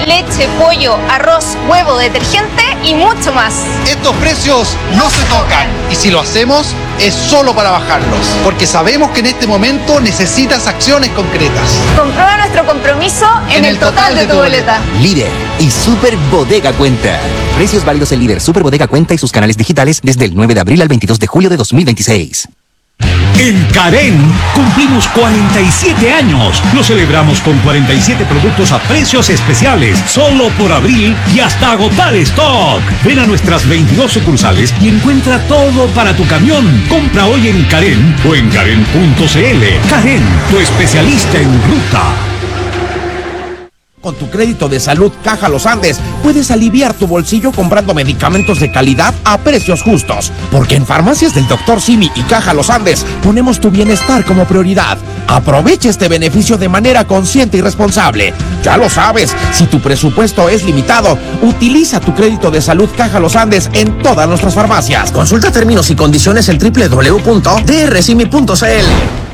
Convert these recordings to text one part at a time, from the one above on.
leche, pollo, arroz, huevo, detergente y mucho más. Estos precios no se tocan, y si lo hacemos es solo para bajarlos, porque sabemos que en este momento necesitas acciones concretas. Comprueba nuestro compromiso en el total de tu boleta. Líder y Super Bodega Cuenta. Precios válidos en Líder, Super Bodega Cuenta y sus canales digitales desde el 9 de abril al 22 de julio de 2026. En Karen cumplimos 47 años. Lo celebramos con 47 productos a precios especiales, solo por abril y hasta agotar stock. Ven a nuestras 22 sucursales y encuentra todo para tu camión. Compra hoy en Karen o en karen.cl. Karen, tu especialista en ruta. Con tu crédito de salud Caja Los Andes, puedes aliviar tu bolsillo comprando medicamentos de calidad a precios justos. Porque en Farmacias del Dr. Simi y Caja Los Andes ponemos tu bienestar como prioridad. Aprovecha este beneficio de manera consciente y responsable. Ya lo sabes, si tu presupuesto es limitado, utiliza tu crédito de salud Caja Los Andes en todas nuestras farmacias. Consulta términos y condiciones en www.drsimi.cl.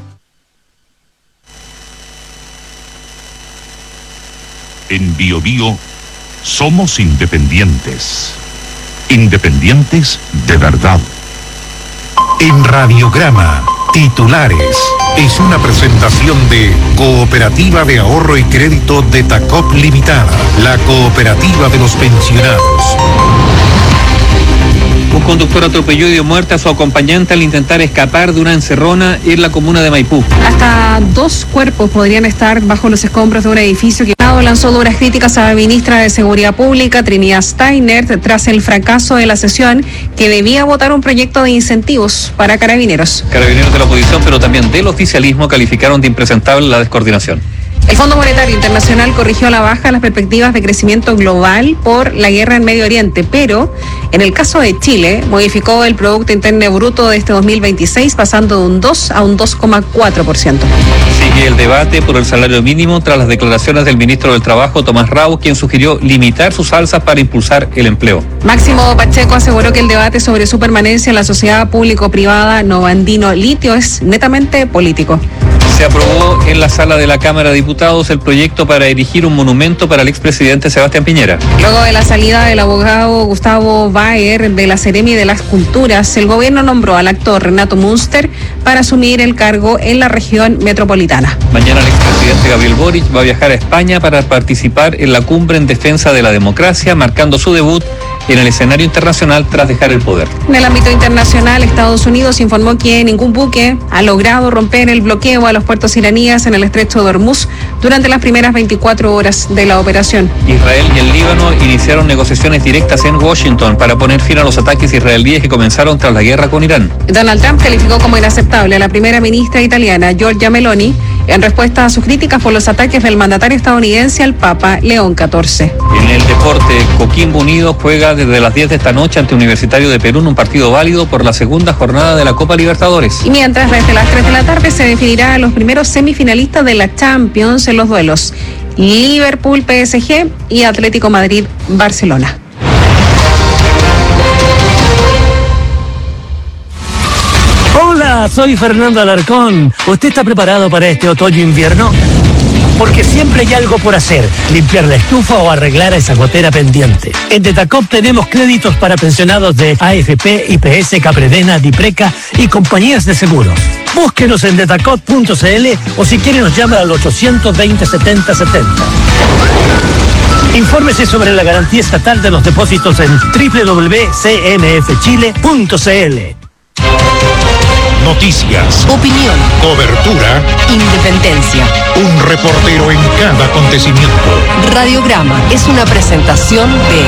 En Bio Bio somos independientes. Independientes de verdad. En Radiograma, titulares. Es una presentación de Cooperativa de Ahorro y Crédito de Tacop Limitada, la cooperativa de los pensionados. Un conductor atropelló y dio muerte a su acompañante al intentar escapar de una encerrona en la comuna de Maipú. Hasta 2 cuerpos podrían estar bajo los escombros de un edificio que lanzó duras críticas a la ministra de Seguridad Pública, Trinidad Steiner, tras el fracaso de la sesión que debía votar un proyecto de incentivos para carabineros. Carabineros de la oposición, pero también del oficialismo, calificaron de impresentable la descoordinación. El Fondo Monetario Internacional corrigió a la baja las perspectivas de crecimiento global por la guerra en Medio Oriente, pero en el caso de Chile modificó el Producto Interno Bruto de este 2026 pasando de un 2 a un 2,4%. Sigue el debate por el salario mínimo tras las declaraciones del ministro del Trabajo, Tomás Rau, quien sugirió limitar sus alzas para impulsar el empleo. Máximo Pacheco aseguró que el debate sobre su permanencia en la sociedad público-privada Novandino Litio es netamente político. Se aprobó en la sala de la Cámara de Diputados el proyecto para erigir un monumento para el expresidente Sebastián Piñera. Luego de la salida del abogado Gustavo Baer de la Seremi de las Culturas, el gobierno nombró al actor Renato Münster para asumir el cargo en la región metropolitana. Mañana el expresidente Gabriel Boric va a viajar a España para participar en la cumbre en defensa de la democracia, marcando su debut en el escenario internacional tras dejar el poder. En el ámbito internacional, Estados Unidos informó que ningún buque ha logrado romper el bloqueo a los puertos iraníes en el estrecho de Hormuz durante las primeras 24 horas de la operación. Israel y el Líbano iniciaron negociaciones directas en Washington para poner fin a los ataques israelíes que comenzaron tras la guerra con Irán. Donald Trump calificó como inaceptable a la primera ministra italiana, Giorgia Meloni, en respuesta a sus críticas por los ataques del mandatario estadounidense al Papa León XIV. En el deporte, Coquimbo Unido juega desde las 10 de esta noche ante Universitario de Perú en un partido válido por la segunda jornada de la Copa Libertadores. Y mientras desde las 3 de la tarde se definirá a los primeros semifinalistas de la Champions en los duelos Liverpool PSG y Atlético Madrid Barcelona. Hola, soy Fernando Alarcón. ¿Usted está preparado para este otoño-invierno? Porque siempre hay algo por hacer, limpiar la estufa o arreglar esa gotera pendiente. En Detacop tenemos créditos para pensionados de AFP, IPS, Capredena, Dipreca y compañías de seguros. Búsquenos en detacop.cl o si quiere nos llama al 820-7070. Infórmese sobre la garantía estatal de los depósitos en www.cmfchile.cl. Noticias, opinión, cobertura, independencia. Un reportero en cada acontecimiento. Radiograma es una presentación de...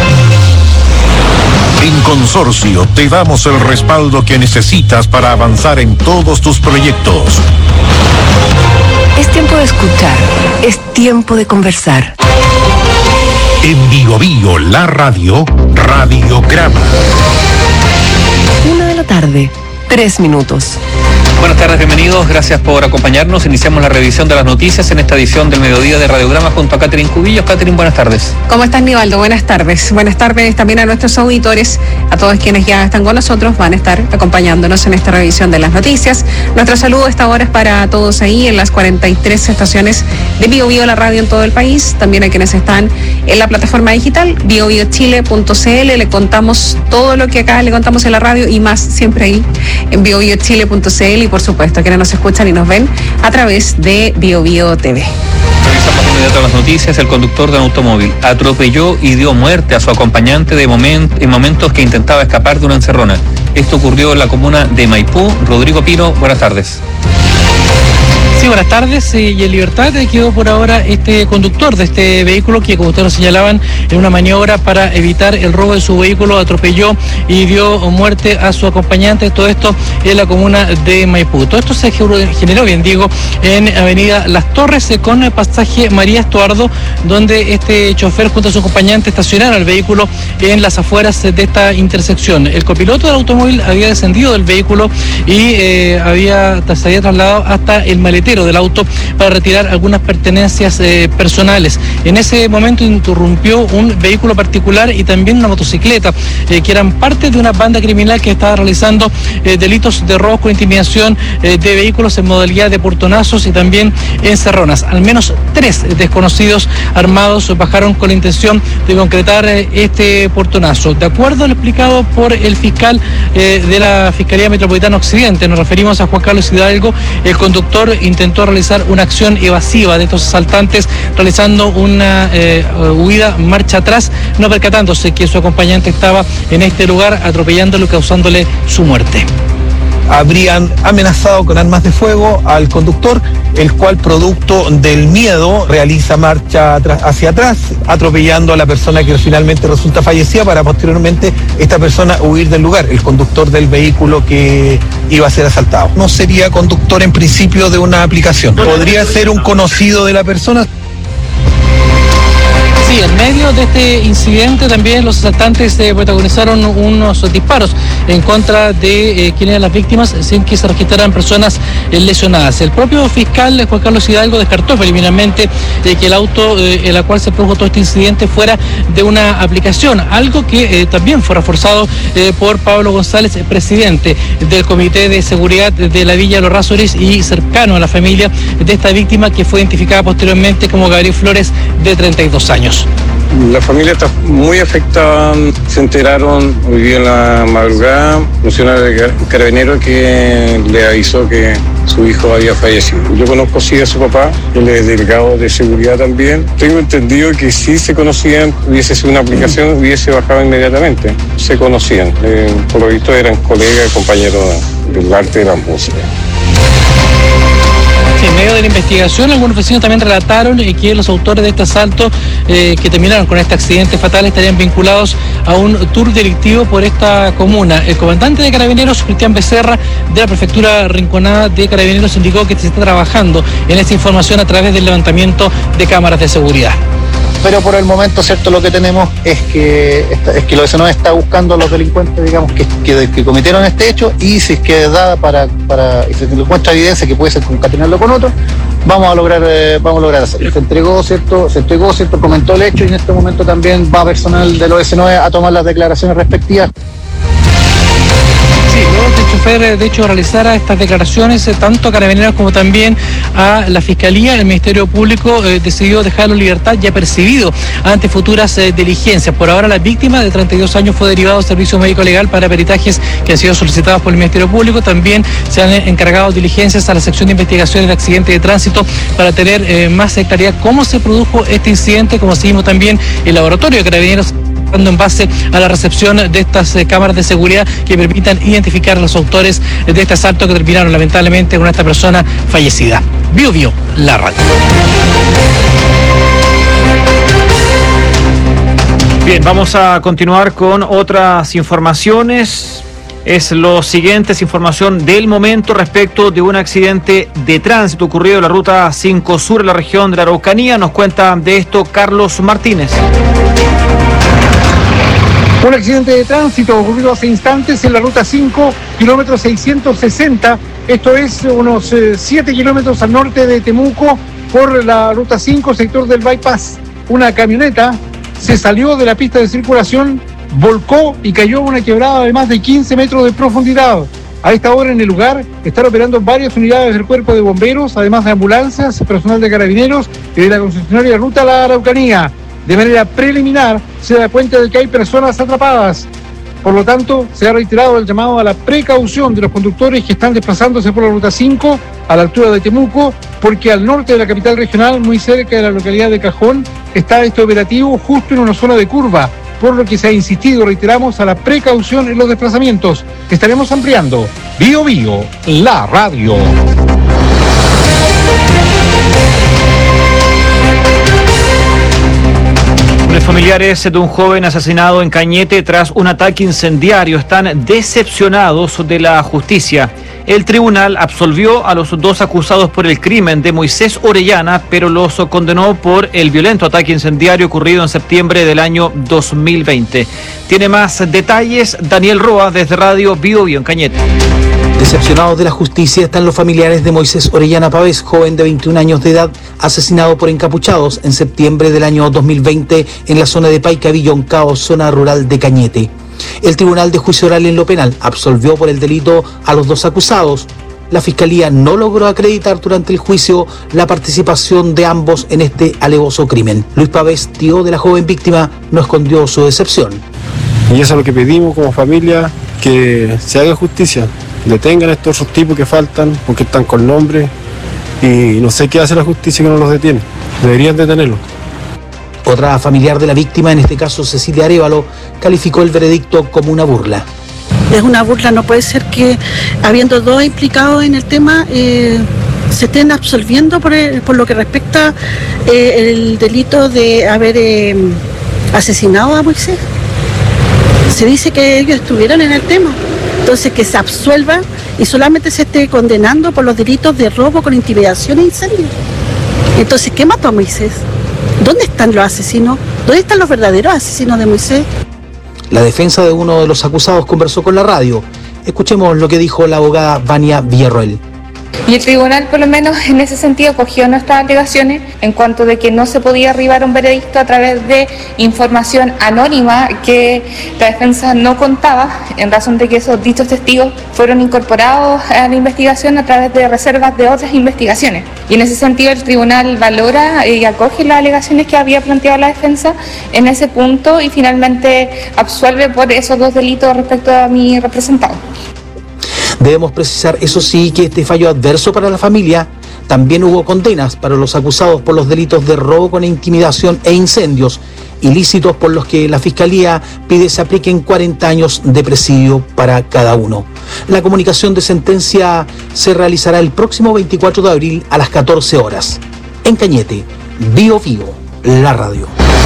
En Consorcio te damos el respaldo que necesitas para avanzar en todos tus proyectos. Es tiempo de escuchar, es tiempo de conversar. En Bio Bio, la radio, Radiograma. 1 de la tarde, 3 minutos. Buenas tardes, bienvenidos, gracias por acompañarnos. Iniciamos la revisión de las noticias en esta edición del Mediodía de Radiograma junto a Catherine Cubillos. Catherine, buenas tardes. ¿Cómo estás, Nivaldo? Buenas tardes. Buenas tardes también a nuestros auditores, a todos quienes ya están con nosotros, van a estar acompañándonos en esta revisión de las noticias. Nuestro saludo a esta hora es para todos ahí en las 43 estaciones de Bio Bio, la radio en todo el país, también a quienes están en la plataforma digital biobiochile.cl. Le contamos todo lo que acá le contamos en la radio y más siempre ahí en biobiochile.cl, y por supuesto a quienes nos escuchan y nos ven a través de Bio Bio TV. Revisamos de inmediato las noticias. El conductor de un automóvil atropelló y dio muerte a su acompañante en momentos que intentaba escapar de una encerrona. Esto ocurrió en la comuna de Maipú. Rodrigo Pino, buenas tardes. Sí, buenas tardes. Y en libertad quedó por ahora este conductor de este vehículo que, como ustedes lo señalaban, en una maniobra para evitar el robo de su vehículo, atropelló y dio muerte a su acompañante. Todo esto en la comuna de Maipú. Todo esto se generó, bien digo, en avenida Las Torres con el pasaje María Estuardo, donde este chofer junto a su acompañante estacionaron el vehículo en las afueras de esta intersección. El copiloto del automóvil había descendido del vehículo y se había trasladado hasta el maletero del auto para retirar algunas pertenencias personales. En ese momento interrumpió un vehículo particular y también una motocicleta, que eran parte de una banda criminal que estaba realizando delitos de robo con intimidación de vehículos en modalidad de portonazos y también encerronas. Al menos 3 desconocidos armados bajaron con la intención de concretar este portonazo. De acuerdo a lo explicado por el fiscal de la Fiscalía Metropolitana Occidente, nos referimos a Juan Carlos Hidalgo, el conductor intentó realizar una acción evasiva de estos asaltantes, realizando una huida marcha atrás, no percatándose que su acompañante estaba en este lugar, atropellándolo y causándole su muerte. Habrían amenazado con armas de fuego al conductor, el cual, producto del miedo, realiza marcha hacia atrás, atropellando a la persona que finalmente resulta fallecida, para posteriormente esta persona huir del lugar, el conductor del vehículo que iba a ser asaltado. No sería conductor en principio de una aplicación, podría ser un conocido de la persona. Sí, en medio de este incidente también los asaltantes protagonizaron unos disparos en contra de quienes eran las víctimas, sin que se registraran personas lesionadas. El propio fiscal Juan Carlos Hidalgo descartó preliminarmente que el auto en la cual se produjo todo este incidente fuera de una aplicación, algo que también fue reforzado por Pablo González, presidente del Comité de Seguridad de la Villa de los Rázores y cercano a la familia de esta víctima, que fue identificada posteriormente como Gabriel Flores, de 32 años. La familia está muy afectada. Se enteraron hoy día en la madrugada, funcionario de Carabineros que le avisó que su hijo había fallecido. Yo conozco sí a su papá, él es delegado de seguridad también. Tengo entendido que si se conocían, hubiese sido una aplicación, hubiese bajado inmediatamente. Se conocían, por lo visto eran colegas y compañeros del arte de la música. En medio de la investigación, algunos vecinos también relataron que los autores de este asalto que terminaron con este accidente fatal estarían vinculados a un tour delictivo por esta comuna. El comandante de Carabineros, Cristian Becerra, de la Prefectura Rinconada de Carabineros, indicó que se está trabajando en esta información a través del levantamiento de cámaras de seguridad. Pero por el momento, cierto, lo que tenemos es que lo que se está buscando a los delincuentes, digamos, que cometieron este hecho, y si es que da y se encuentra evidencia que puede ser concatenarlo con otro, vamos a lograr hacerlo. Se entregó, cierto, comentó el hecho, y en este momento también va personal de los S9 a tomar las declaraciones respectivas. Sí, luego que el chofer, de hecho, realizara estas declaraciones, tanto a Carabineros como también a la Fiscalía, el Ministerio Público decidió dejarlo en libertad, ya percibido ante futuras diligencias. Por ahora, la víctima de 32 años fue derivado al servicio médico legal para peritajes que han sido solicitados por el Ministerio Público. También se han encargado diligencias a la sección de investigaciones de accidentes de tránsito para tener más claridad cómo se produjo este incidente, como seguimos también el laboratorio de Carabineros en base a la recepción de estas cámaras de seguridad que permitan identificar a los autores de este asalto que terminaron lamentablemente con esta persona fallecida. Bio Bio, la radio. Bien, vamos a continuar con otras informaciones. Es lo siguiente, es información del momento respecto de un accidente de tránsito ocurrido en la ruta 5 Sur en la región de la Araucanía. Nos cuenta de esto Carlos Martínez. Un accidente de tránsito ocurrido hace instantes en la ruta 5, kilómetro 660, Esto es unos 7 kilómetros al norte de Temuco por la ruta 5, sector del bypass. Una camioneta se salió de la pista de circulación, volcó y cayó a una quebrada de más de 15 metros de profundidad. A esta hora en el lugar están operando varias unidades del cuerpo de bomberos, además de ambulancias, personal de carabineros y de la concesionaria Ruta La Araucanía. De manera preliminar se da cuenta de que hay personas atrapadas. Por lo tanto, se ha reiterado el llamado a la precaución de los conductores que están desplazándose por la Ruta 5 a la altura de Temuco, porque al norte de la capital regional, muy cerca de la localidad de Cajón, está este operativo justo en una zona de curva, por lo que se ha insistido, reiteramos, a la precaución en los desplazamientos. Estaremos ampliando. Bio Bio, la radio. Los familiares de un joven asesinado en Cañete tras un ataque incendiario están decepcionados de la justicia. El tribunal absolvió a los dos acusados por el crimen de Moisés Orellana, pero los condenó por el violento ataque incendiario ocurrido en septiembre del año 2020. Tiene más detalles Daniel Roa desde Radio Bio Bio en Cañete. Decepcionados de la justicia están los familiares de Moisés Orellana Pavés, joven de 21 años de edad, asesinado por encapuchados en septiembre del año 2020 en la zona de Paica-Villoncao, zona rural de Cañete. El Tribunal de Juicio Oral en lo Penal absolvió por el delito a los dos acusados. La Fiscalía no logró acreditar durante el juicio la participación de ambos en este alevoso crimen. Luis Pavés, tío de la joven víctima, no escondió su decepción. Y eso es lo que pedimos como familia, que se haga justicia. Detengan a estos otros tipos que faltan, porque están con nombre, y no sé qué hace la justicia que no los detiene. Deberían detenerlos. Otra familiar de la víctima, en este caso Cecilia Arévalo, calificó el veredicto como una burla. Es una burla, no puede ser que habiendo dos implicados en el tema se estén absolviendo por lo que respecta el delito de haber asesinado a Moisés. Se dice que ellos estuvieron en el tema. Entonces que se absuelva y solamente se esté condenando por los delitos de robo con intimidación e incendio. Entonces, ¿qué mató a Moisés? ¿Dónde están los asesinos? ¿Dónde están los verdaderos asesinos de Moisés? La defensa de uno de los acusados conversó con la radio. Escuchemos lo que dijo la abogada Vania Villarroel. Y el tribunal, por lo menos en ese sentido, cogió nuestras alegaciones en cuanto de que no se podía arribar a un veredicto a través de información anónima que la defensa no contaba, en razón de que esos dichos testigos fueron incorporados a la investigación a través de reservas de otras investigaciones. Y en ese sentido el tribunal valora y acoge las alegaciones que había planteado la defensa en ese punto y finalmente absuelve por esos dos delitos respecto a mi representado. Debemos precisar, eso sí, que este fallo adverso para la familia también hubo condenas para los acusados por los delitos de robo con intimidación e incendios, ilícitos por los que la Fiscalía pide se apliquen 40 años de presidio para cada uno. La comunicación de sentencia se realizará el próximo 24 de abril a las 14 horas. En Cañete, Bio Bio, la radio.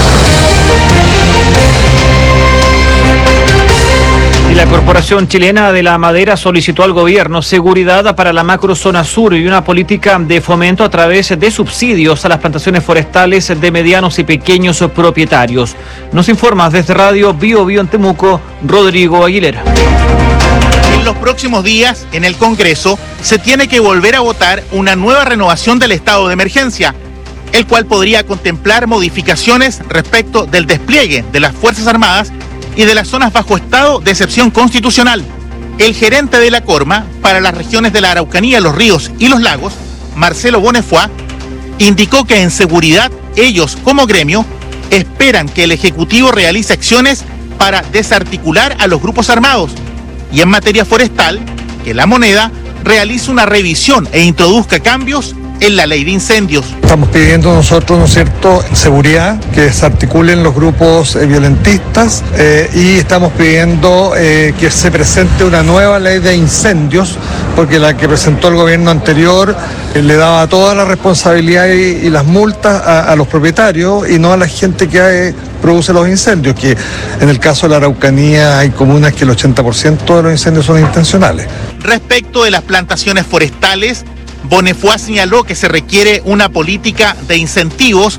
Y la Corporación Chilena de la Madera solicitó al gobierno seguridad para la macrozona sur y una política de fomento a través de subsidios a las plantaciones forestales de medianos y pequeños propietarios. Nos informa desde Radio Bio Bio en Temuco, Rodrigo Aguilera. En los próximos días, en el Congreso, se tiene que volver a votar una nueva renovación del estado de emergencia, el cual podría contemplar modificaciones respecto del despliegue de las Fuerzas Armadas y de las zonas bajo estado de excepción constitucional. El gerente de la Corma para las regiones de la Araucanía, los Ríos y los Lagos, Marcelo Bonnefoy, indicó que en seguridad ellos como gremio esperan que el Ejecutivo realice acciones para desarticular a los grupos armados y en materia forestal, que la moneda realice una revisión e introduzca cambios en la ley de incendios. Estamos pidiendo nosotros, ¿no es cierto?, seguridad, que desarticulen los grupos violentistas y estamos pidiendo que se presente una nueva ley de incendios, porque la que presentó el gobierno anterior le daba toda la responsabilidad y las multas a los propietarios y no a la gente que produce los incendios, que en el caso de la Araucanía hay comunas que el 80% de los incendios son intencionales. Respecto de las plantaciones forestales, Bonnefoy señaló que se requiere una política de incentivos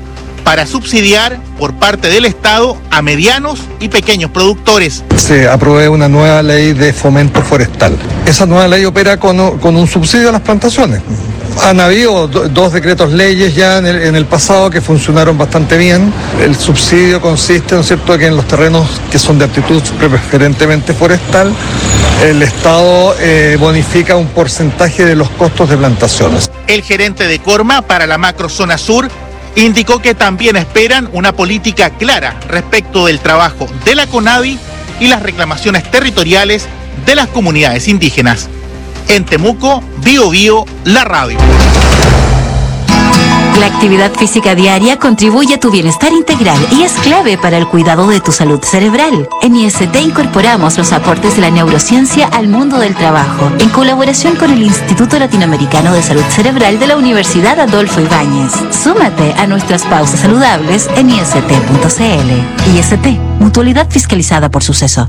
para subsidiar por parte del Estado a medianos y pequeños productores. Se apruebe una nueva ley de fomento forestal. Esa nueva ley opera con un subsidio a las plantaciones. Han habido dos decretos leyes ya en el pasado que funcionaron bastante bien. El subsidio consiste, ¿no es cierto?, que en los terrenos que son de aptitud preferentemente forestal, el Estado bonifica un porcentaje de los costos de plantaciones. El gerente de Corma para la macrozona sur indicó que también esperan una política clara respecto del trabajo de la CONAVI y las reclamaciones territoriales de las comunidades indígenas. En Temuco, Bio Bio, la radio. La actividad física diaria contribuye a tu bienestar integral y es clave para el cuidado de tu salud cerebral. En IST incorporamos los aportes de la neurociencia al mundo del trabajo, en colaboración con el Instituto Latinoamericano de Salud Cerebral de la Universidad Adolfo Ibáñez. Súmate a nuestras pausas saludables en ist.cl. IST, mutualidad fiscalizada por Suceso.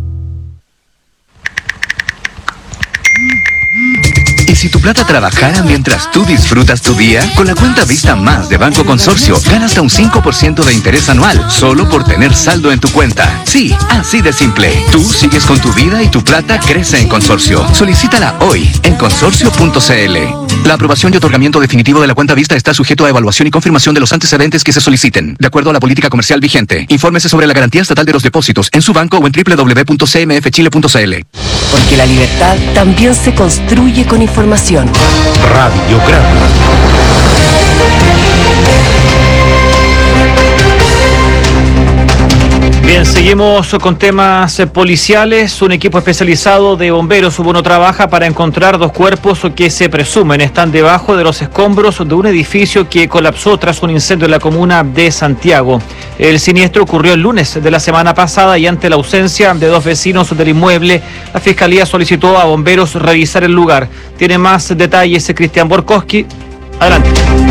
¿Y si tu plata trabajara mientras tú disfrutas tu día? Con la cuenta Vista Más de Banco Consorcio, gana hasta un 5% de interés anual, solo por tener saldo en tu cuenta. Sí, así de simple. Tú sigues con tu vida y tu plata crece en Consorcio. Solicítala hoy en consorcio.cl. La aprobación y otorgamiento definitivo de la cuenta Vista está sujeto a evaluación y confirmación de los antecedentes que se soliciten, de acuerdo a la política comercial vigente. Infórmese sobre la garantía estatal de los depósitos en su banco o en www.cmfchile.cl. Porque la libertad también se construye con información. Radiograma. Bien, seguimos con temas policiales. Un equipo especializado de bomberos trabaja para encontrar dos cuerpos que se presumen están debajo de los escombros de un edificio que colapsó tras un incendio en la comuna de Santiago. El siniestro ocurrió el lunes de la semana pasada y ante la ausencia de dos vecinos del inmueble, la Fiscalía solicitó a bomberos revisar el lugar. Tiene más detalles Cristian Borkowski. Adelante.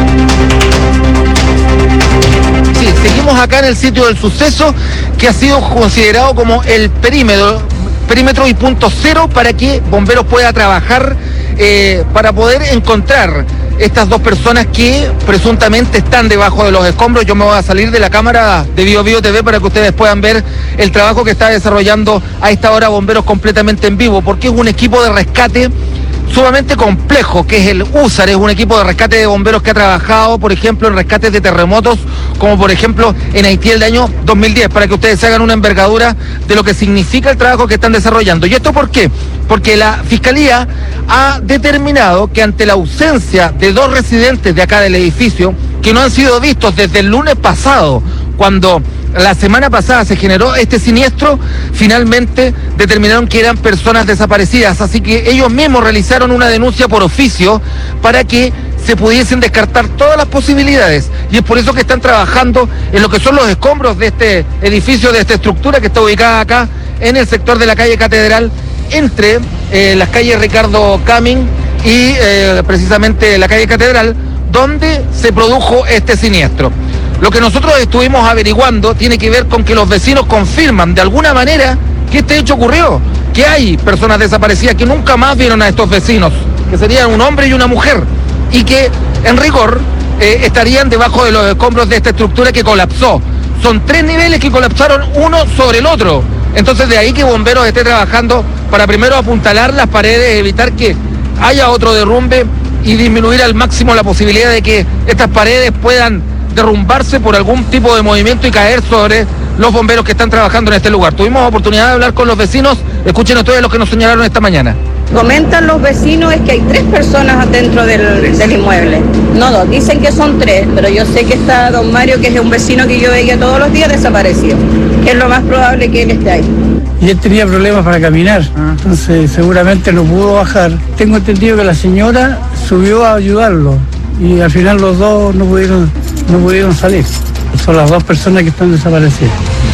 Sí, seguimos acá en el sitio del suceso, que ha sido considerado como el perímetro y punto cero para que bomberos pueda trabajar para poder encontrar estas dos personas que presuntamente están debajo de los escombros. Yo me voy a salir de la cámara de Bio Bio TV para que ustedes puedan ver el trabajo que está desarrollando a esta hora bomberos completamente en vivo, porque es un equipo de rescate sumamente complejo, que es el USAR, es un equipo de rescate de bomberos que ha trabajado, por ejemplo, en rescates de terremotos, como por ejemplo en Haití el año 2010, para que ustedes se hagan una envergadura de lo que significa el trabajo que están desarrollando. ¿Y esto por qué? Porque la Fiscalía ha determinado que ante la ausencia de dos residentes de acá del edificio, que no han sido vistos desde el lunes pasado, cuando la semana pasada se generó este siniestro, finalmente determinaron que eran personas desaparecidas, así que ellos mismos realizaron una denuncia por oficio para que se pudiesen descartar todas las posibilidades, y es por eso que están trabajando en lo que son los escombros de este edificio, de esta estructura que está ubicada acá en el sector de la calle Catedral, entre las calles Ricardo Camin y precisamente la calle Catedral, donde se produjo este siniestro. Lo que nosotros estuvimos averiguando tiene que ver con que los vecinos confirman de alguna manera que este hecho ocurrió, que hay personas desaparecidas que nunca más vieron a estos vecinos, que serían un hombre y una mujer, y que en rigor estarían debajo de los escombros de esta estructura que colapsó. Son 3 niveles que colapsaron uno sobre el otro. Entonces de ahí que bomberos esté trabajando para primero apuntalar las paredes, evitar que haya otro derrumbe y disminuir al máximo la posibilidad de que estas paredes puedan derrumbarse por algún tipo de movimiento y caer sobre los bomberos que están trabajando en este lugar. Tuvimos oportunidad de hablar con los vecinos. Escuchen ustedes lo que nos señalaron esta mañana. Comentan los vecinos es que hay 3 personas dentro del inmueble. No, dicen que son 3, pero yo sé que está don Mario, que es un vecino que yo veía todos los días, desaparecido. Es lo más probable que él esté ahí. Y él tenía problemas para caminar, entonces seguramente no pudo bajar. Tengo entendido que la señora subió a ayudarlo y al final los dos no pudieron salir. Son las 2 personas que están desaparecidas.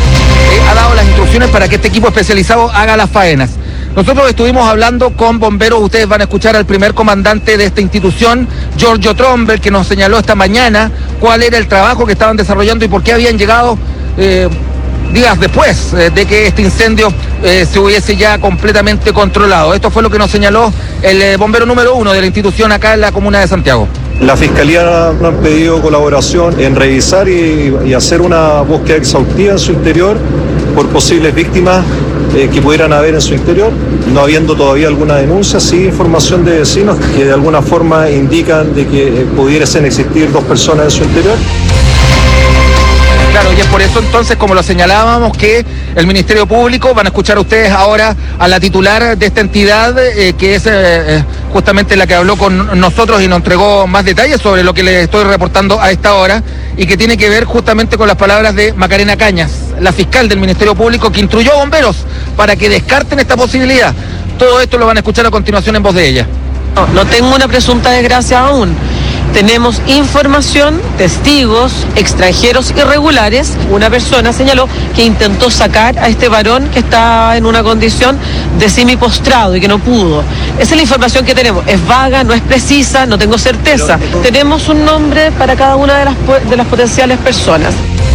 Ha dado las instrucciones para que este equipo especializado haga las faenas. Nosotros estuvimos hablando con bomberos, ustedes van a escuchar al primer comandante de esta institución, Giorgio Trombel, que nos señaló esta mañana cuál era el trabajo que estaban desarrollando y por qué habían llegado días después de que este incendio se hubiese ya completamente controlado. Esto fue lo que nos señaló el bombero número 1 de la institución acá en la comuna de Santiago. La Fiscalía nos ha pedido colaboración en revisar y hacer una búsqueda exhaustiva en su interior por posibles víctimas que pudieran haber en su interior, no habiendo todavía alguna denuncia, sí información de vecinos que de alguna forma indican de que pudiesen existir 2 personas en su interior. Claro, y es por eso entonces, como lo señalábamos, que el Ministerio Público, van a escuchar ustedes ahora a la titular de esta entidad, que es justamente la que habló con nosotros y nos entregó más detalles sobre lo que les estoy reportando a esta hora, y que tiene que ver justamente con las palabras de Macarena Cañas, la fiscal del Ministerio Público, que instruyó a bomberos para que descarten esta posibilidad. Todo esto lo van a escuchar a continuación en voz de ella. No tengo una presunta desgracia aún. Tenemos información, testigos, extranjeros irregulares. Una persona señaló que intentó sacar a este varón que está en una condición de semipostrado y que no pudo. Esa es la información que tenemos. Es vaga, no es precisa, no tengo certeza. Tenemos un nombre para cada una de las potenciales personas.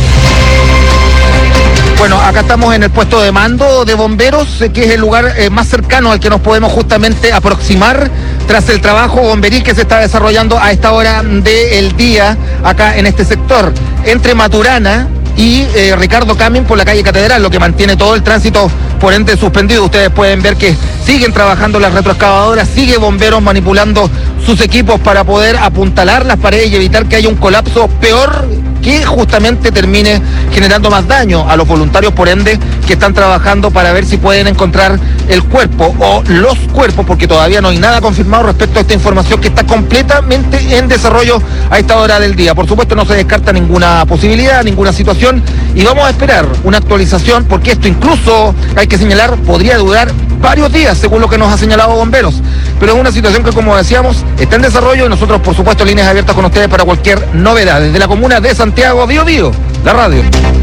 Bueno, acá estamos en el puesto de mando de bomberos, que es el lugar más cercano al que nos podemos justamente aproximar tras el trabajo bomberil que se está desarrollando a esta hora del día acá en este sector, entre Maturana y Ricardo Camin por la calle Catedral, lo que mantiene todo el tránsito por ende suspendido. Ustedes pueden ver que siguen trabajando las retroexcavadoras, sigue bomberos manipulando sus equipos para poder apuntalar las paredes y evitar que haya un colapso peor que justamente termine generando más daño a los voluntarios, por ende, que están trabajando para ver si pueden encontrar el cuerpo o los cuerpos, porque todavía no hay nada confirmado respecto a esta información que está completamente en desarrollo a esta hora del día. Por supuesto, no se descarta ninguna posibilidad, ninguna situación, y vamos a esperar una actualización, porque esto incluso, hay que señalar, podría durar varios días, según lo que nos ha señalado bomberos. Pero es una situación que, como decíamos, está en desarrollo, y nosotros, por supuesto, líneas abiertas con ustedes para cualquier novedad. Desde la comuna de Santiago, Bío Bío, la radio.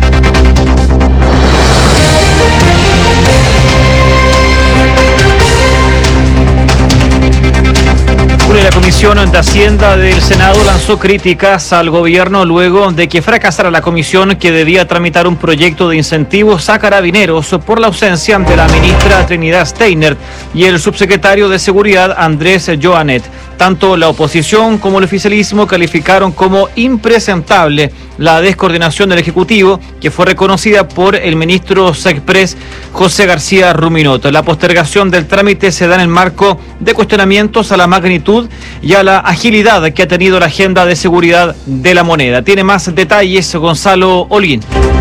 La Comisión de Hacienda del Senado lanzó críticas al gobierno luego de que fracasara la comisión que debía tramitar un proyecto de incentivos a carabineros por la ausencia de la ministra Trinidad Steiner y el subsecretario de Seguridad Andrés Joanet. Tanto la oposición como el oficialismo calificaron como impresentable la descoordinación del Ejecutivo, que fue reconocida por el ministro SECPRES José García Ruminot. La postergación del trámite se da en el marco de cuestionamientos a la magnitud y a la agilidad que ha tenido la agenda de seguridad de la moneda. Tiene más detalles Gonzalo Holguín.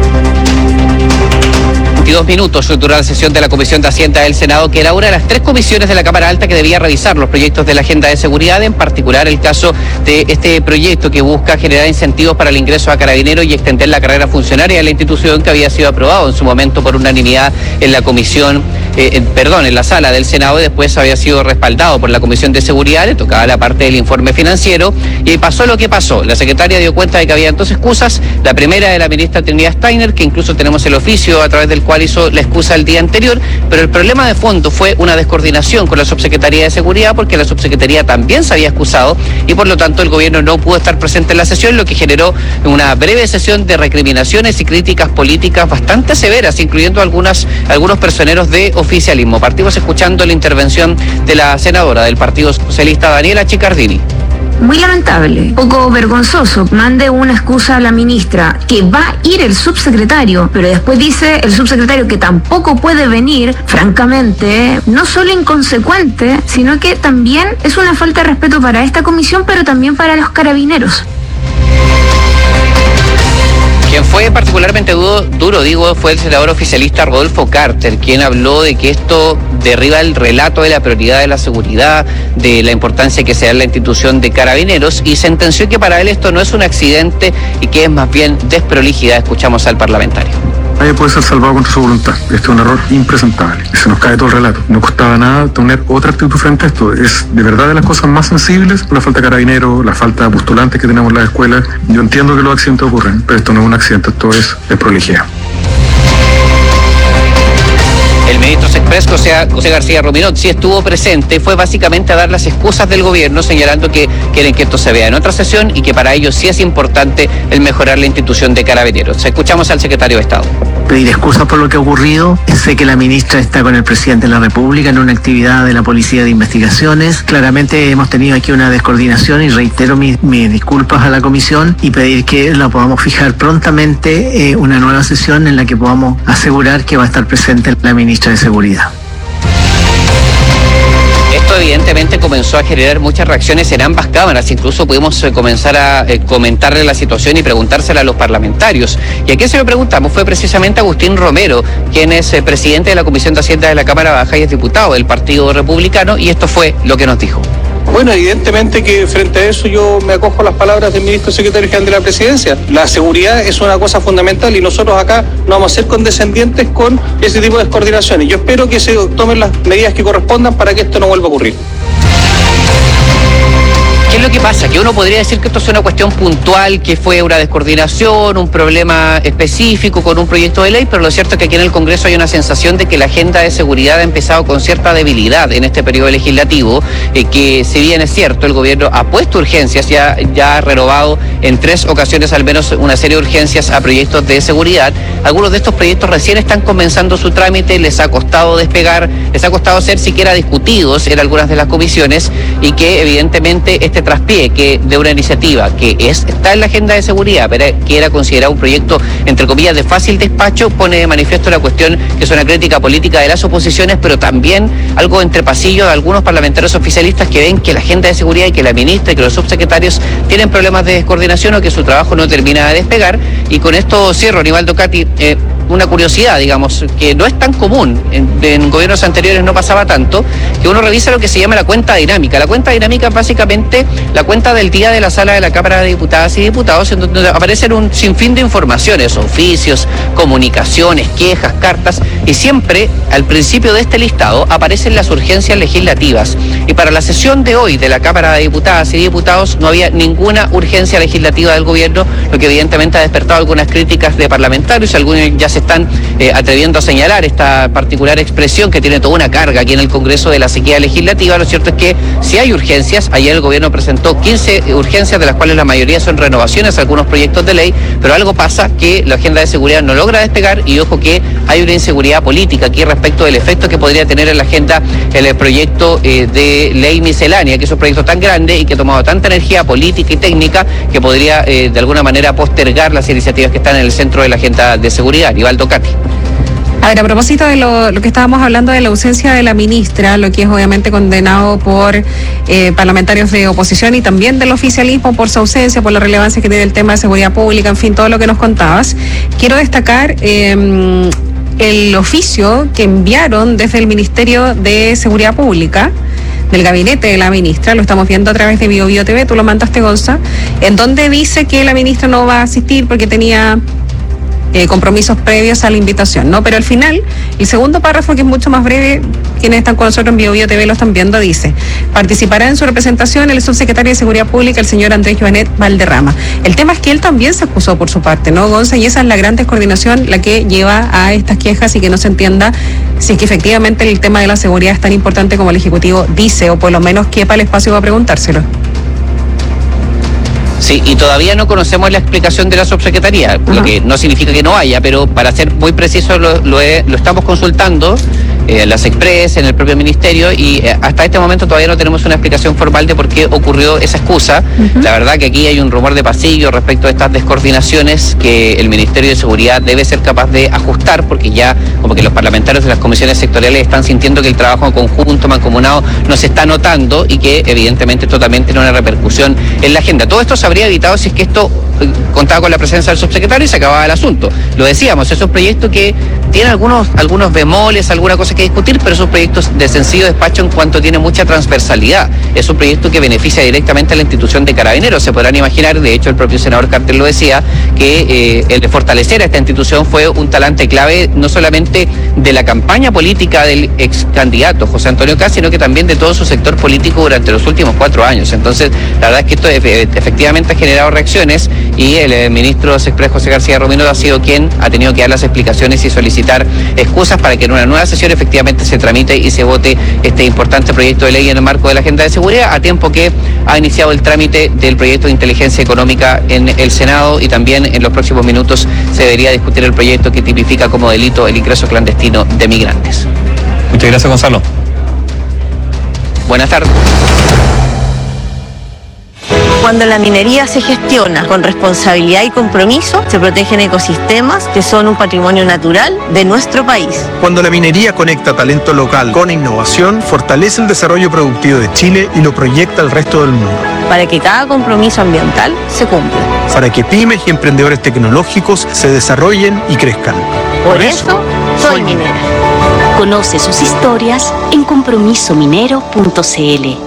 22 minutos duró la sesión de la Comisión de Hacienda del Senado, que era una de las 3 comisiones de la Cámara Alta que debía revisar los proyectos de la agenda de seguridad, en particular el caso de este proyecto que busca generar incentivos para el ingreso a carabineros y extender la carrera funcionaria de la institución, que había sido aprobado en su momento por unanimidad en la comisión, en la sala del Senado, y después había sido respaldado por la Comisión de Seguridad. Le tocaba la parte del informe financiero, y pasó lo que pasó. La secretaria dio cuenta de que había 2 excusas. La primera de la ministra Trinidad Steiner, que incluso tenemos el oficio a través del cual hizo la excusa el día anterior, pero el problema de fondo fue una descoordinación con la Subsecretaría de Seguridad, porque la Subsecretaría también se había excusado y por lo tanto el gobierno no pudo estar presente en la sesión, lo que generó una breve sesión de recriminaciones y críticas políticas bastante severas, incluyendo algunos personeros de oficialismo. Partimos escuchando la intervención de la senadora del Partido Socialista, Daniela Chiccardini. Muy lamentable, poco vergonzoso. Mande una excusa a la ministra, que va a ir el subsecretario, pero después dice el subsecretario que tampoco puede venir. Francamente, no solo inconsecuente, sino que también es una falta de respeto para esta comisión, pero también para los carabineros. Quien fue particularmente duro, fue el senador oficialista Rodolfo Carter, quien habló de que esto derriba el relato de la prioridad de la seguridad, de la importancia que se da en la institución de carabineros, y sentenció que para él esto no es un accidente y que es más bien desprolijidad. Escuchamos al parlamentario. Nadie puede ser salvado contra su voluntad. Este es un error impresentable. Se nos cae todo el relato. No costaba nada tener otra actitud frente a esto. Es de verdad de las cosas más sensibles, la falta de carabineros, la falta de postulantes que tenemos en las escuelas. Yo entiendo que los accidentes ocurren, pero esto no es un accidente, esto es desprolijidad. El ministro SECPRES, José García Ruminot, sí estuvo presente, fue básicamente a dar las excusas del gobierno, señalando que quieren que esto se vea en otra sesión y que para ellos sí es importante el mejorar la institución de carabineros. Escuchamos al secretario de Estado. pedir excusas por lo que ha ocurrido. Sé que la ministra está con el presidente de la República en una actividad de la Policía de Investigaciones. Claramente hemos tenido aquí una descoordinación y reitero mis disculpas a la comisión y pedir que la podamos fijar prontamente una nueva sesión en la que podamos asegurar que va a estar presente la ministra de Seguridad. Esto evidentemente comenzó a generar muchas reacciones en ambas cámaras, incluso pudimos comenzar a comentarle la situación y preguntársela a los parlamentarios. Y a qué se lo preguntamos fue precisamente a Agustín Romero, quien es presidente de la Comisión de Hacienda de la Cámara Baja y es diputado del Partido Republicano, y esto fue lo que nos dijo. Bueno, evidentemente que frente a eso yo me acojo a las palabras del ministro secretario general de la Presidencia. La seguridad es una cosa fundamental y nosotros acá no vamos a ser condescendientes con ese tipo de descoordinaciones. Yo espero que se tomen las medidas que correspondan para que esto no vuelva a ocurrir. ¿Qué es lo que pasa? Que uno podría decir que esto es una cuestión puntual, que fue una descoordinación, un problema específico con un proyecto de ley, pero lo cierto es que aquí en el Congreso hay una sensación de que la agenda de seguridad ha empezado con cierta debilidad en este periodo legislativo, que si bien es cierto, el gobierno ha puesto urgencias, ya ha renovado en 3 ocasiones al menos una serie de urgencias a proyectos de seguridad, algunos de estos proyectos recién están comenzando su trámite, les ha costado despegar, les ha costado ser siquiera discutidos en algunas de las comisiones y que evidentemente este traspié que de una iniciativa que está en la agenda de seguridad, pero que era considerado un proyecto, entre comillas, de fácil despacho, pone de manifiesto la cuestión que es una crítica política de las oposiciones, pero también algo entre pasillos de algunos parlamentarios oficialistas que ven que la agenda de seguridad y que la ministra y que los subsecretarios tienen problemas de descoordinación o que su trabajo no termina de despegar. Y con esto cierro, Aníbaldo Cati, una curiosidad, digamos, que no es tan común, en gobiernos anteriores no pasaba tanto, que uno revisa lo que se llama la cuenta dinámica. La cuenta dinámica es básicamente la cuenta del día de la sala de la Cámara de Diputadas y Diputados, en donde aparecen un sinfín de informaciones, oficios, comunicaciones, quejas, cartas, y siempre al principio de este listado aparecen las urgencias legislativas. Y para la sesión de hoy de la Cámara de Diputadas y Diputados no había ninguna urgencia legislativa del gobierno, lo que evidentemente ha despertado algunas críticas de parlamentarios. Algunos ya se están atreviendo a señalar esta particular expresión que tiene toda una carga aquí en el Congreso de la sequía legislativa. Lo cierto es que si hay urgencias, ayer el gobierno presentó 15 urgencias, de las cuales la mayoría son renovaciones a algunos proyectos de ley, pero algo pasa, que la agenda de seguridad no logra despegar, y ojo que hay una inseguridad política aquí respecto del efecto que podría tener en la agenda el proyecto de ley miscelánea, que es un proyecto tan grande y que ha tomado tanta energía política y técnica que podría de alguna manera postergar las iniciativas que están en el centro de la agenda de seguridad. Aníbaldo Cati. A ver, a propósito de lo que estábamos hablando de la ausencia de la ministra, lo que es obviamente condenado por parlamentarios de oposición y también del oficialismo por su ausencia, por la relevancia que tiene el tema de seguridad pública, en fin, todo lo que nos contabas, quiero destacar el oficio que enviaron desde el Ministerio de Seguridad Pública, del gabinete de la ministra, lo estamos viendo a través de BioBio TV, tú lo mandaste, Gonza, en donde dice que la ministra no va a asistir porque tenía compromisos previos a la invitación, ¿no? Pero al final, el segundo párrafo, que es mucho más breve, quienes están con nosotros en BioBio TV lo están viendo, dice: participará en su representación el subsecretario de Seguridad Pública, el señor Andrés Joanet Valderrama. El tema es que él también se excusó por su parte, ¿no, Gonza? Y esa es la gran descoordinación la que lleva a estas quejas y que no se entienda si es que efectivamente el tema de la seguridad es tan importante como el Ejecutivo dice, o por lo menos quepa el espacio para preguntárselo. Sí, y todavía no conocemos la explicación de la subsecretaría, lo que no significa que no haya, pero para ser muy preciso lo estamos consultando, las Express, en el propio ministerio, y hasta este momento todavía no tenemos una explicación formal de por qué ocurrió esa excusa. La verdad que aquí hay un rumor de pasillo respecto a estas descoordinaciones que el Ministerio de Seguridad debe ser capaz de ajustar, porque ya como que los parlamentarios de las comisiones sectoriales están sintiendo que el trabajo en conjunto, mancomunado, no se está notando, y que evidentemente esto también tiene una repercusión en la agenda. Todo esto se habría evitado si es que esto contaba con la presencia del subsecretario y se acababa el asunto. Lo decíamos, es un proyecto que tiene algunos bemoles, alguna cosa que discutir, pero es un proyecto de sencillo despacho en cuanto tiene mucha transversalidad. Es un proyecto que beneficia directamente a la institución de Carabineros. Se podrán imaginar, de hecho el propio senador Carter lo decía, que el de fortalecer a esta institución fue un talante clave, no solamente de la campaña política del ex candidato José Antonio Kast, sino que también de todo su sector político durante los últimos 4 años. Entonces, la verdad es que esto efectivamente ha generado reacciones y el ministro de Sexpress, José García Ruminot, ha sido quien ha tenido que dar las explicaciones y solicitar excusas para que en una nueva sesión efectivamente se tramite y se vote este importante proyecto de ley en el marco de la agenda de seguridad, a tiempo que ha iniciado el trámite del proyecto de inteligencia económica en el Senado, y también en los próximos minutos se debería discutir el proyecto que tipifica como delito el ingreso clandestino de migrantes. Muchas gracias, Gonzalo. Buenas tardes. Cuando la minería se gestiona con responsabilidad y compromiso, se protegen ecosistemas que son un patrimonio natural de nuestro país. Cuando la minería conecta talento local con innovación, fortalece el desarrollo productivo de Chile y lo proyecta al resto del mundo. Para que cada compromiso ambiental se cumpla. Para que pymes y emprendedores tecnológicos se desarrollen y crezcan. Por eso, soy minera. Conoce sus historias en compromisominero.cl.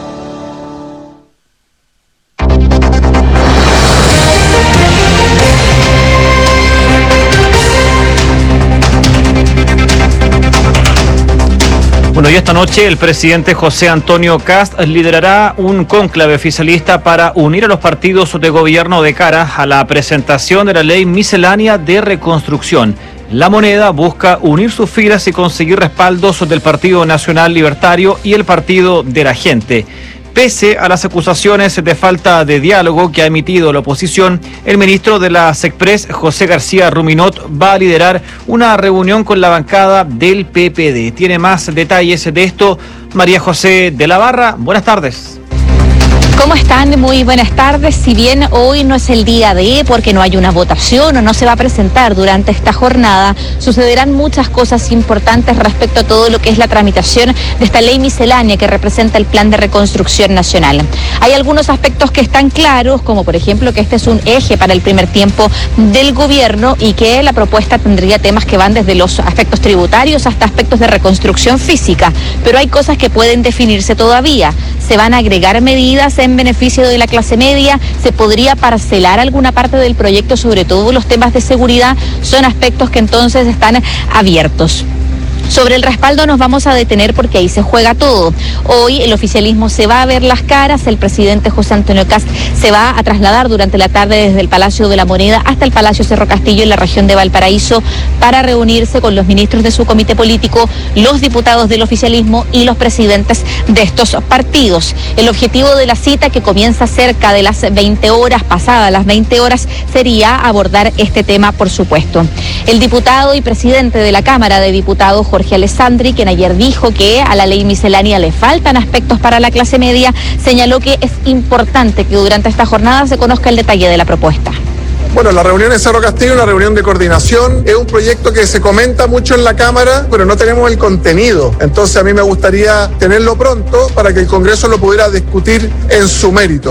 Bueno, y esta noche el presidente José Antonio Kast liderará un cónclave oficialista para unir a los partidos de gobierno de cara a la presentación de la ley miscelánea de reconstrucción. La Moneda busca unir sus filas y conseguir respaldos del Partido Nacional Libertario y el Partido de la Gente. Pese a las acusaciones de falta de diálogo que ha emitido la oposición, el ministro de la Sexpress, José García Ruminot, va a liderar una reunión con la bancada del PPD. Tiene más detalles de esto María José de la Barra. Buenas tardes. ¿Cómo están? Muy buenas tardes. Si bien hoy no es el día de, porque no hay una votación o no se va a presentar durante esta jornada, sucederán muchas cosas importantes respecto a todo lo que es la tramitación de esta ley miscelánea que representa el Plan de Reconstrucción Nacional. Hay algunos aspectos que están claros, como por ejemplo que este es un eje para el primer tiempo del gobierno y que la propuesta tendría temas que van desde los aspectos tributarios hasta aspectos de reconstrucción física, pero hay cosas que pueden definirse todavía. Se van a agregar medidas en beneficio de la clase media, se podría parcelar alguna parte del proyecto, sobre todo los temas de seguridad, son aspectos que entonces están abiertos. Sobre el respaldo nos vamos a detener porque ahí se juega todo. Hoy el oficialismo se va a ver las caras, el presidente José Antonio Kast se va a trasladar durante la tarde desde el Palacio de la Moneda hasta el Palacio Cerro Castillo en la región de Valparaíso para reunirse con los ministros de su comité político, los diputados del oficialismo y los presidentes de estos partidos. El objetivo de la cita, que comienza cerca de las 20 horas, pasadas las 20 horas, sería abordar este tema, por supuesto. El diputado y presidente de la Cámara de Diputados, Jorge Alessandri, quien ayer dijo que a la ley miscelánea le faltan aspectos para la clase media, señaló que es importante que durante esta jornada se conozca el detalle de la propuesta. Bueno, la reunión en Cerro Castillo, una reunión de coordinación, es un proyecto que se comenta mucho en la Cámara, pero no tenemos el contenido. Entonces a mí me gustaría tenerlo pronto para que el Congreso lo pudiera discutir en su mérito.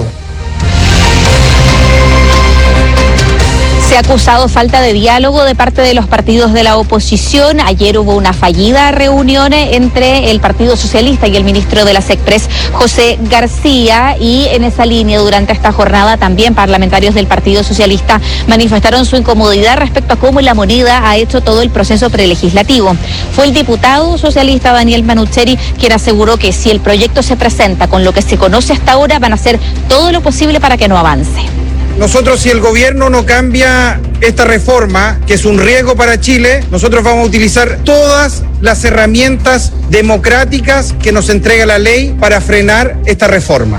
Se ha acusado falta de diálogo de parte de los partidos de la oposición. Ayer hubo una fallida reunión entre el Partido Socialista y el ministro de la Sexpress, José García, y en esa línea durante esta jornada también parlamentarios del Partido Socialista manifestaron su incomodidad respecto a cómo la Moneda ha hecho todo el proceso prelegislativo. Fue el diputado socialista Daniel Manucheri quien aseguró que si el proyecto se presenta con lo que se conoce hasta ahora, van a hacer todo lo posible para que no avance. Nosotros, si el gobierno no cambia esta reforma, que es un riesgo para Chile, nosotros vamos a utilizar todas las herramientas democráticas que nos entrega la ley para frenar esta reforma.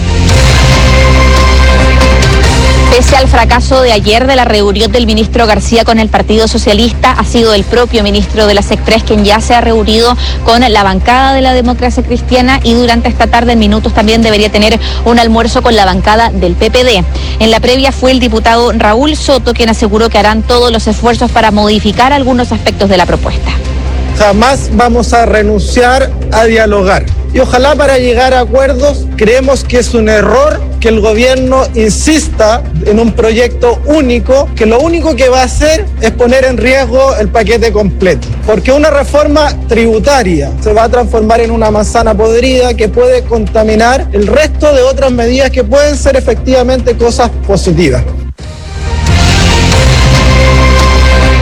Pese al fracaso de ayer de la reunión del ministro García con el Partido Socialista, ha sido el propio ministro de la Sexpress quien ya se ha reunido con la bancada de la Democracia Cristiana, y durante esta tarde en minutos también debería tener un almuerzo con la bancada del PPD. En la previa fue el diputado Raúl Soto quien aseguró que harán todos los esfuerzos para modificar algunos aspectos de la propuesta. Jamás vamos a renunciar a dialogar. Y ojalá para llegar a acuerdos, creemos que es un error que el gobierno insista en un proyecto único, que lo único que va a hacer es poner en riesgo el paquete completo. Porque una reforma tributaria se va a transformar en una manzana podrida que puede contaminar el resto de otras medidas que pueden ser efectivamente cosas positivas.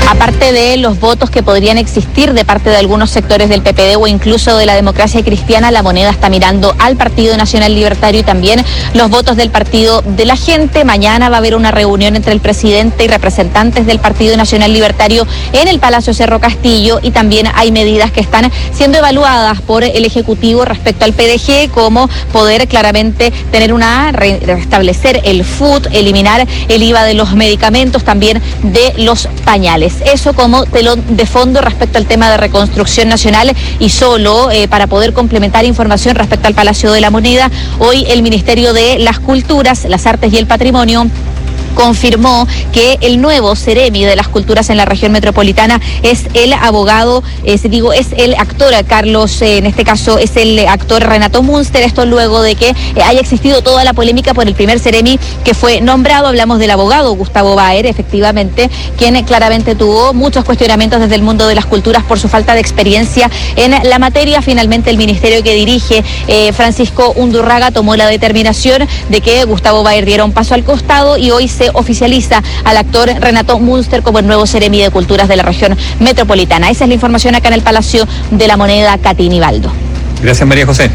Aparte de los votos que podrían existir de parte de algunos sectores del PPD o incluso de la Democracia Cristiana, la moneda está mirando al Partido Nacional Libertario y también los votos del Partido de la Gente. Mañana va a haber una reunión entre el presidente y representantes del Partido Nacional Libertario en el Palacio Cerro Castillo, y también hay medidas que están siendo evaluadas por el Ejecutivo respecto al PDG, como poder claramente tener restablecer el FUT, eliminar el IVA de los medicamentos, también de los pañales. Eso como telón de fondo respecto al tema de reconstrucción nacional. Y solo para poder complementar información respecto al Palacio de la Moneda, hoy el Ministerio de las Culturas, las Artes y el Patrimonio confirmó que el nuevo Ceremi de las Culturas en la región metropolitana es el abogado, es el actor Carlos, en este caso es el actor Renato Münster. Esto luego de que haya existido toda la polémica por el primer Ceremi que fue nombrado. Hablamos del abogado Gustavo Baer, efectivamente, quien claramente tuvo muchos cuestionamientos desde el mundo de las culturas por su falta de experiencia en la materia. Finalmente el ministerio que dirige Francisco Undurraga tomó la determinación de que Gustavo Baer diera un paso al costado, y hoy se oficializa al actor Renato Münster como el nuevo Ceremi de Culturas de la región metropolitana. Esa es la información acá en el Palacio de la Moneda. Katy Nivaldo. Gracias, María José.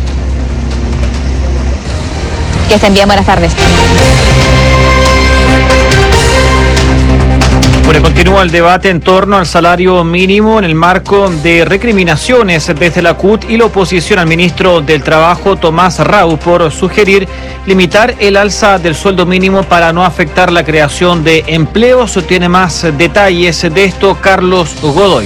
Que estén bien, buenas tardes. Bueno, continúa el debate en torno al salario mínimo en el marco de recriminaciones desde la CUT y la oposición al ministro del Trabajo, Tomás Rau, por sugerir limitar el alza del sueldo mínimo para no afectar la creación de empleos. Tiene más detalles de esto Carlos Godoy.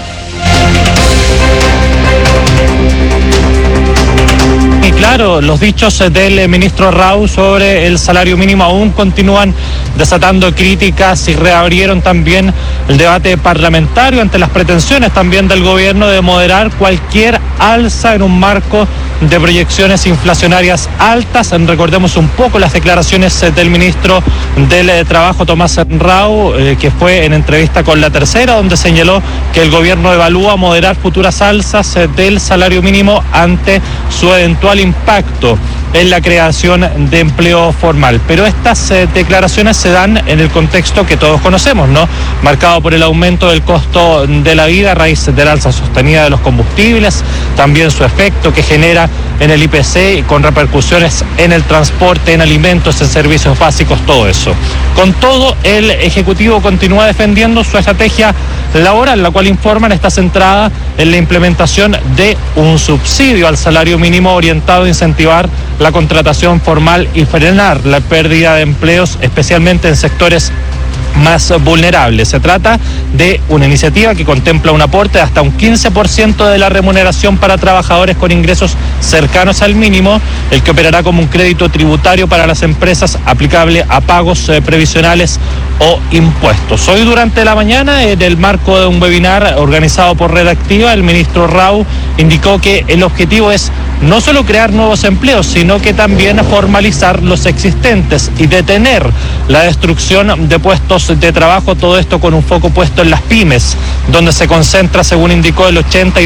Y claro, los dichos del ministro Rau sobre el salario mínimo aún continúan desatando críticas, y reabrieron también el debate parlamentario ante las pretensiones también del gobierno de moderar cualquier alza en un marco de proyecciones inflacionarias altas. Recordemos un poco las declaraciones del ministro del Trabajo, Tomás Rau, que fue en entrevista con La Tercera, donde señaló que el gobierno evalúa moderar futuras alzas del salario mínimo ante su eventual impacto en la creación de empleo formal. Pero estas declaraciones se dan en el contexto que todos conocemos, ¿no? Marcado por el aumento del costo de la vida a raíz del alza sostenida de los combustibles, también su efecto que genera en el IPC, con repercusiones en el transporte, en alimentos, en servicios básicos, todo eso. Con todo, el Ejecutivo continúa defendiendo su estrategia laboral, la cual informan está centrada en la implementación de un subsidio al salario mínimo orientado a incentivar la contratación formal y frenar la pérdida de empleos, especialmente en sectores más vulnerables. Se trata de una iniciativa que contempla un aporte de hasta un 15% de la remuneración para trabajadores con ingresos cercanos al mínimo, el que operará como un crédito tributario para las empresas aplicable a pagos previsionales o impuestos. Hoy durante la mañana, en el marco de un webinar organizado por Red Activa, el ministro Rau indicó que el objetivo es no solo crear nuevos empleos, sino que también formalizar los existentes y detener la destrucción de puestos de trabajo, todo esto con un foco puesto en las pymes, donde se concentra, según indicó, el 80 y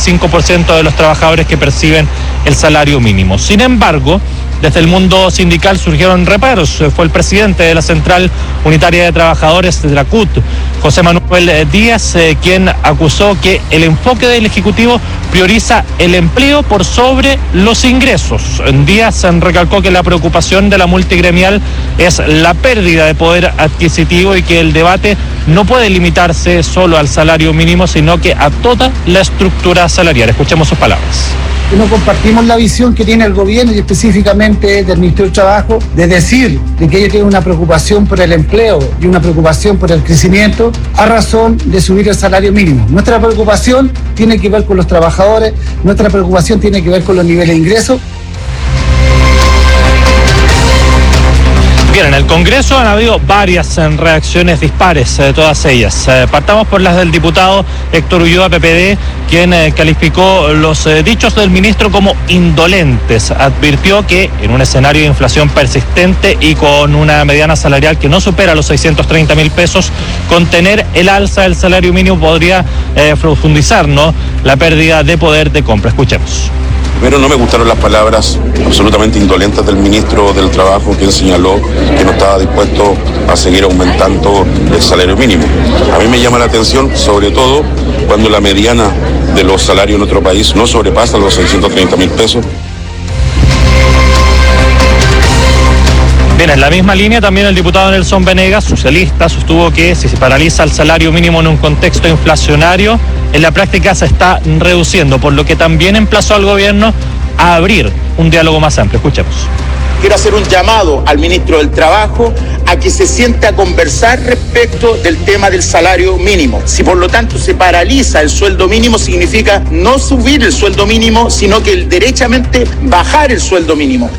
85% de los trabajadores que perciben el salario mínimo. Sin embargo, desde el mundo sindical surgieron reparos. Fue el presidente de la Central Unitaria de Trabajadores de la CUT, José Manuel Díaz, quien acusó que el enfoque del Ejecutivo prioriza el empleo por sobre los ingresos. Díaz recalcó que la preocupación de la multigremial es la pérdida de poder adquisitivo y que el debate no puede limitarse solo al salario mínimo, sino que a toda la estructura salarial. Escuchemos sus palabras. No compartimos la visión que tiene el gobierno y específicamente del Ministerio del Trabajo de decir de que ellos tienen una preocupación por el empleo y una preocupación por el crecimiento a razón de subir el salario mínimo. Nuestra preocupación tiene que ver con los trabajadores, nuestra preocupación tiene que ver con los niveles de ingresos. Bien, en el Congreso han habido varias reacciones dispares, todas ellas. Partamos por las del diputado Héctor Ulloa, PPD, quien calificó los dichos del ministro como indolentes. Advirtió que en un escenario de inflación persistente y con una mediana salarial que no supera los 630.000 pesos, contener el alza del salario mínimo podría profundizar, ¿no?, la pérdida de poder de compra. Escuchemos. Primero, no me gustaron las palabras absolutamente indolentes del ministro del Trabajo, quien señaló que no estaba dispuesto a seguir aumentando el salario mínimo. A mí me llama la atención, sobre todo cuando la mediana de los salarios en nuestro país no sobrepasa los 630.000 pesos. Bien, en la misma línea también el diputado Nelson Venegas, socialista, sostuvo que si se paraliza el salario mínimo en un contexto inflacionario, en la práctica se está reduciendo, por lo que también emplazó al gobierno a abrir un diálogo más amplio. Escuchemos. Quiero hacer un llamado al ministro del Trabajo a que se siente a conversar respecto del tema del salario mínimo. Si por lo tanto se paraliza el sueldo mínimo, significa no subir el sueldo mínimo, sino que derechamente bajar el sueldo mínimo.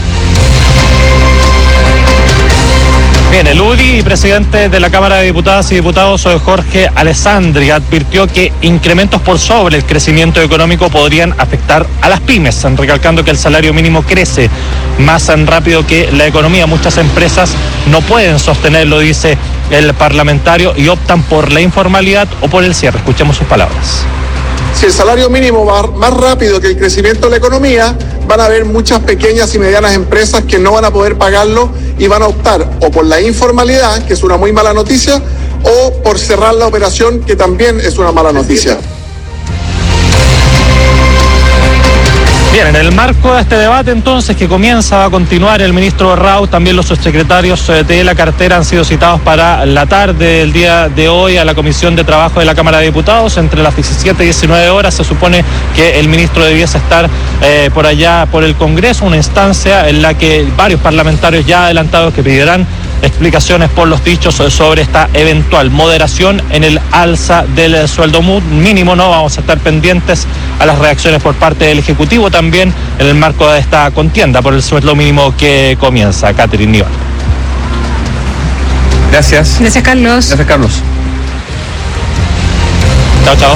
Bien, el UDI y presidente de la Cámara de Diputadas y Diputados, Jorge Alessandri, advirtió que incrementos por sobre el crecimiento económico podrían afectar a las pymes, recalcando que el salario mínimo crece más rápido que la economía. Muchas empresas no pueden sostenerlo, dice el parlamentario, y optan por la informalidad o por el cierre. Escuchemos sus palabras. Si el salario mínimo va más rápido que el crecimiento de la economía, van a haber muchas pequeñas y medianas empresas que no van a poder pagarlo y van a optar o por la informalidad, que es una muy mala noticia, o por cerrar la operación, que también es una mala noticia. Bien, en el marco de este debate entonces que comienza a continuar el ministro Raús, también los subsecretarios de la cartera han sido citados para la tarde del día de hoy a la Comisión de Trabajo de la Cámara de Diputados. Entre las 17 y 19 horas se supone que el ministro debiese estar por allá por el Congreso, una instancia en la que varios parlamentarios ya adelantados que pedirán explicaciones por los dichos sobre esta eventual moderación en el alza del sueldo mínimo. No vamos a estar pendientes a las reacciones por parte del Ejecutivo también en el marco de esta contienda por el sueldo mínimo que comienza. Catherine Nival. Gracias. Gracias, Carlos. Gracias, Carlos. Chao, chao.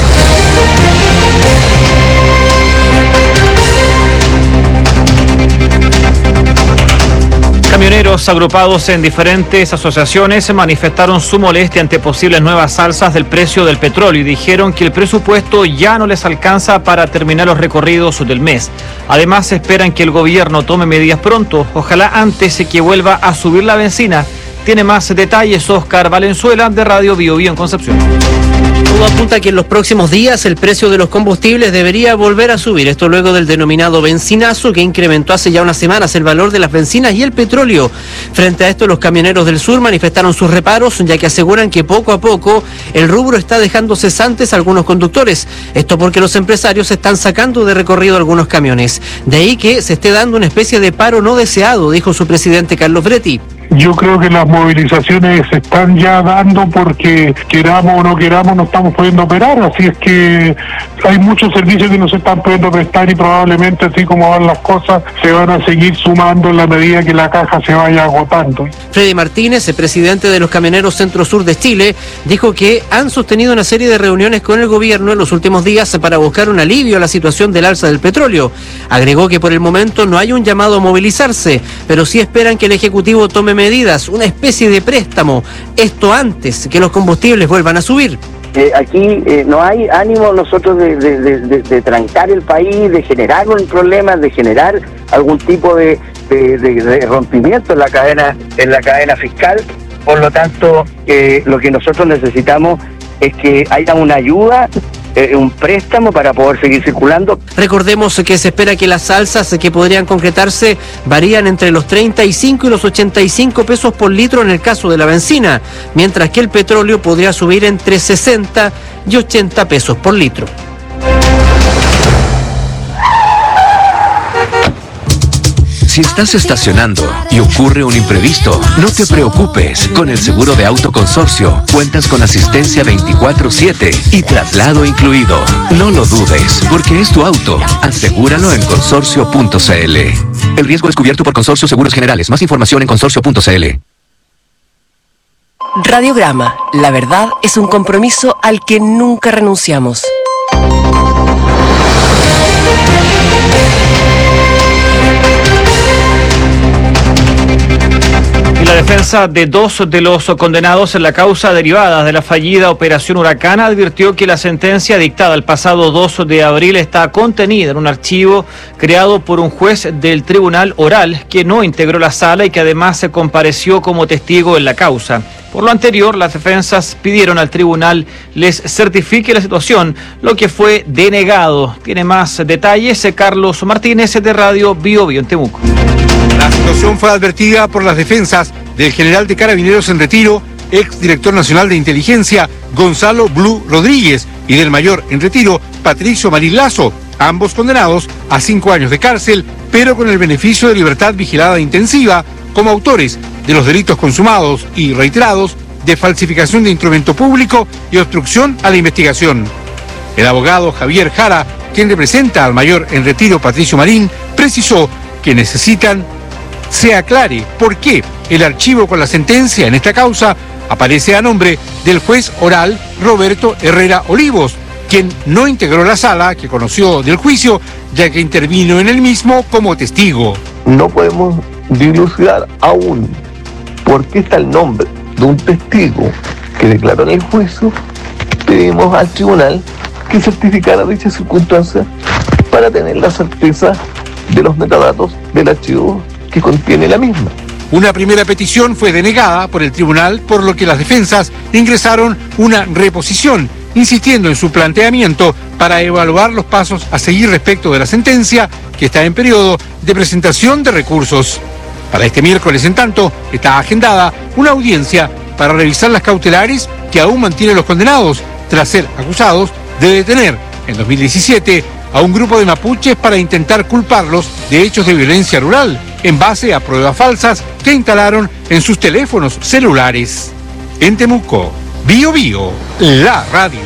Camioneros agrupados en diferentes asociaciones manifestaron su molestia ante posibles nuevas alzas del precio del petróleo y dijeron que el presupuesto ya no les alcanza para terminar los recorridos del mes. Además, esperan que el gobierno tome medidas pronto, ojalá antes que vuelva a subir la benzina. Tiene más detalles Oscar Valenzuela de Radio Bio Bio en Concepción. Todo apunta a que en los próximos días el precio de los combustibles debería volver a subir. Esto luego del denominado benzinazo que incrementó hace ya unas semanas el valor de las bencinas y el petróleo. Frente a esto, los camioneros del sur manifestaron sus reparos, ya que aseguran que poco a poco el rubro está dejando cesantes a algunos conductores. Esto porque los empresarios están sacando de recorrido algunos camiones. De ahí que se esté dando una especie de paro no deseado, dijo su presidente Carlos Bretti. Yo creo que las movilizaciones se están ya dando porque queramos o no queramos no estamos pudiendo operar, así es que hay muchos servicios que no se están pudiendo prestar y probablemente así como van las cosas se van a seguir sumando en la medida que la caja se vaya agotando. Freddy Martínez, el presidente de los camioneros Centro-Sur de Chile, dijo que han sostenido una serie de reuniones con el gobierno en los últimos días para buscar un alivio a la situación del alza del petróleo. Agregó que por el momento no hay un llamado a movilizarse, pero sí esperan que el Ejecutivo tome medidas, una especie de préstamo, esto antes que los combustibles vuelvan a subir. Aquí no hay ánimo nosotros de trancar el país, de generar un problema, de generar algún tipo de rompimiento en la cadena fiscal. Por lo tanto, lo que nosotros necesitamos es que haya una ayuda, un préstamo para poder seguir circulando. Recordemos que se espera que las alzas que podrían concretarse varían entre los 35 y los 85 pesos por litro en el caso de la benzina, mientras que el petróleo podría subir entre 60 y 80 pesos por litro. Si estás estacionando y ocurre un imprevisto, no te preocupes. Con el seguro de auto Consorcio, cuentas con asistencia 24/7 y traslado incluido. No lo dudes, porque es tu auto. Asegúralo en consorcio.cl. El riesgo es cubierto por Consorcio Seguros Generales. Más información en consorcio.cl. Radiograma. La verdad es un compromiso al que nunca renunciamos. Y la defensa de dos de los condenados en la causa derivada de la fallida Operación Huracán advirtió que la sentencia dictada el pasado 2 de abril está contenida en un archivo creado por un juez del Tribunal Oral que no integró la sala y que además se compareció como testigo en la causa. Por lo anterior, las defensas pidieron al tribunal les certifique la situación, lo que fue denegado. Tiene más detalles Carlos Martínez de Radio Bio Bio en Temuco. La situación fue advertida por las defensas del general de Carabineros en retiro, exdirector nacional de inteligencia, Gonzalo Blue Rodríguez, y del mayor en retiro, Patricio Marín Lazo, ambos condenados a 5 años de cárcel, pero con el beneficio de libertad vigilada intensiva, como autores de los delitos consumados y reiterados de falsificación de instrumento público y obstrucción a la investigación. El abogado Javier Jara, quien representa al mayor en retiro Patricio Marín, precisó que necesitan se aclare por qué el archivo con la sentencia en esta causa aparece a nombre del juez oral Roberto Herrera Olivos, quien no integró la sala que conoció del juicio, ya que intervino en el mismo como testigo. No podemos dilucidar aún por qué está el nombre de un testigo que declaró en el juicio. Pedimos al tribunal que certificara dicha circunstancia para tener la certeza de los metadatos del archivo que contiene la misma. Una primera petición fue denegada por el tribunal, por lo que las defensas ingresaron una reposición, insistiendo en su planteamiento para evaluar los pasos a seguir respecto de la sentencia, que está en periodo de presentación de recursos. Para este miércoles, en tanto, está agendada una audiencia para revisar las cautelares que aún mantienen los condenados, tras ser acusados de detener en 2017 a un grupo de mapuches para intentar culparlos de hechos de violencia rural, en base a pruebas falsas que instalaron en sus teléfonos celulares. En Temuco, Bio Bio, la radio.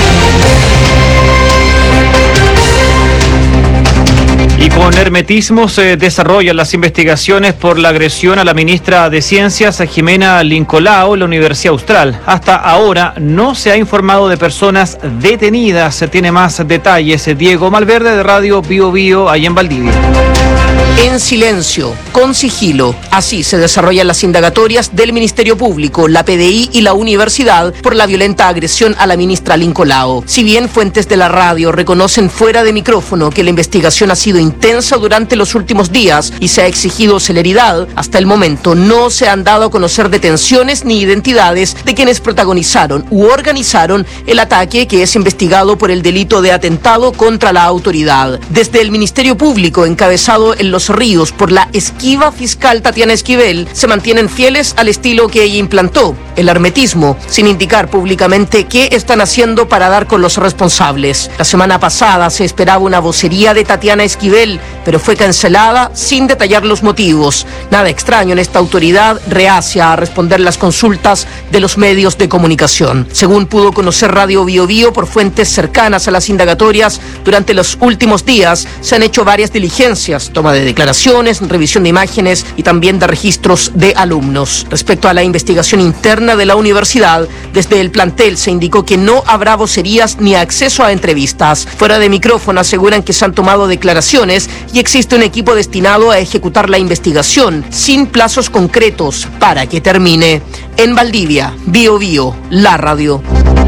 Y con hermetismo se desarrollan las investigaciones por la agresión a la ministra de Ciencias, Jimena Lincolao, en la Universidad Austral. Hasta ahora no se ha informado de personas detenidas. Se tiene más detalles Diego Malverde de Radio Bio Bio, ahí en Valdivia. En silencio, con sigilo, así se desarrollan las indagatorias del Ministerio Público, la PDI y la universidad por la violenta agresión a la ministra Lincolao. Si bien fuentes de la radio reconocen fuera de micrófono que la investigación ha sido intensa durante los últimos días y se ha exigido celeridad, hasta el momento no se han dado a conocer detenciones ni identidades de quienes protagonizaron u organizaron el ataque, que es investigado por el delito de atentado contra la autoridad. Desde el Ministerio Público, encabezado en Los Ríos por la esquiva fiscal Tatiana Esquivel, se mantienen fieles al estilo que ella implantó, el hermetismo, sin indicar públicamente qué están haciendo para dar con los responsables. La semana pasada se esperaba una vocería de Tatiana Esquivel, pero fue cancelada sin detallar los motivos. Nada extraño en esta autoridad reacia a responder las consultas de los medios de comunicación. Según pudo conocer Radio Bio Bio por fuentes cercanas a las indagatorias, durante los últimos días se han hecho varias diligencias, toma de declaraciones, revisión de imágenes y también de registros de alumnos. Respecto a la investigación interna de la universidad, desde el plantel se indicó que no habrá vocerías ni acceso a entrevistas. Fuera de micrófono aseguran que se han tomado declaraciones y existe un equipo destinado a ejecutar la investigación sin plazos concretos para que termine. En Valdivia, Bio Bio, la radio.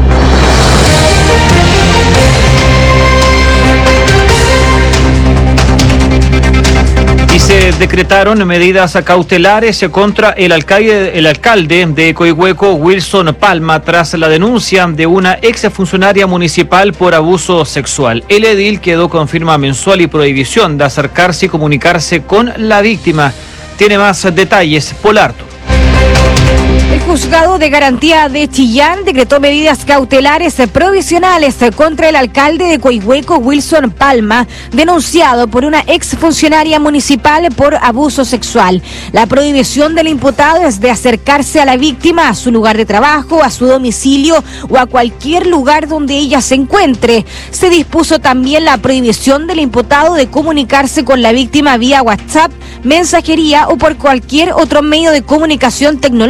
Y se decretaron medidas cautelares contra el alcalde de Coihueco, Wilson Palma, tras la denuncia de una exfuncionaria municipal por abuso sexual. El edil quedó con firma mensual y prohibición de acercarse y comunicarse con la víctima. Tiene más detalles, Polarto. El juzgado de garantía de Chillán decretó medidas cautelares provisionales contra el alcalde de Coihueco, Wilson Palma, denunciado por una exfuncionaria municipal por abuso sexual. La prohibición del imputado es de acercarse a la víctima a su lugar de trabajo, a su domicilio o a cualquier lugar donde ella se encuentre. Se dispuso también la prohibición del imputado de comunicarse con la víctima vía WhatsApp, mensajería o por cualquier otro medio de comunicación tecnológico,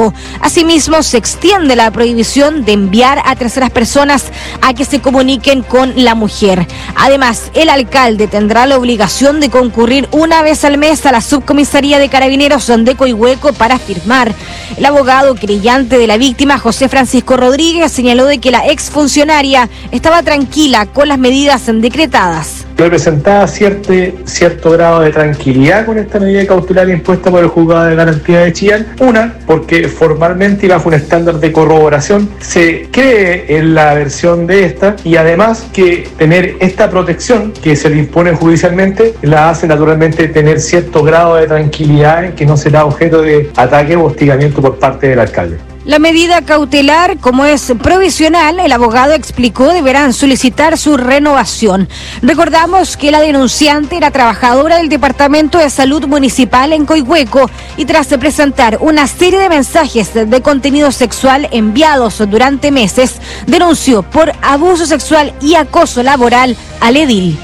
Coihueco. Asimismo, se extiende la prohibición de enviar a terceras personas a que se comuniquen con la mujer. Además, el alcalde tendrá la obligación de concurrir una vez al mes a la subcomisaría de Carabineros de Coihueco para firmar. El abogado querellante de la víctima, José Francisco Rodríguez, señaló de que la exfuncionaria estaba tranquila con las medidas decretadas. Representaba cierto grado de tranquilidad con esta medida cautelar impuesta por el Juzgado de Garantía de Chillán. Una, porque formalmente y bajo un estándar de corroboración se cree en la versión de esta, y además que tener esta protección que se le impone judicialmente la hace naturalmente tener cierto grado de tranquilidad en que no será objeto de ataque o hostigamiento por parte del alcalde. La medida cautelar, como es provisional, el abogado explicó, deberán solicitar su renovación. Recordamos que la denunciante era trabajadora del Departamento de Salud Municipal en Coihueco y tras presentar una serie de mensajes de contenido sexual enviados durante meses, denunció por abuso sexual y acoso laboral al edil.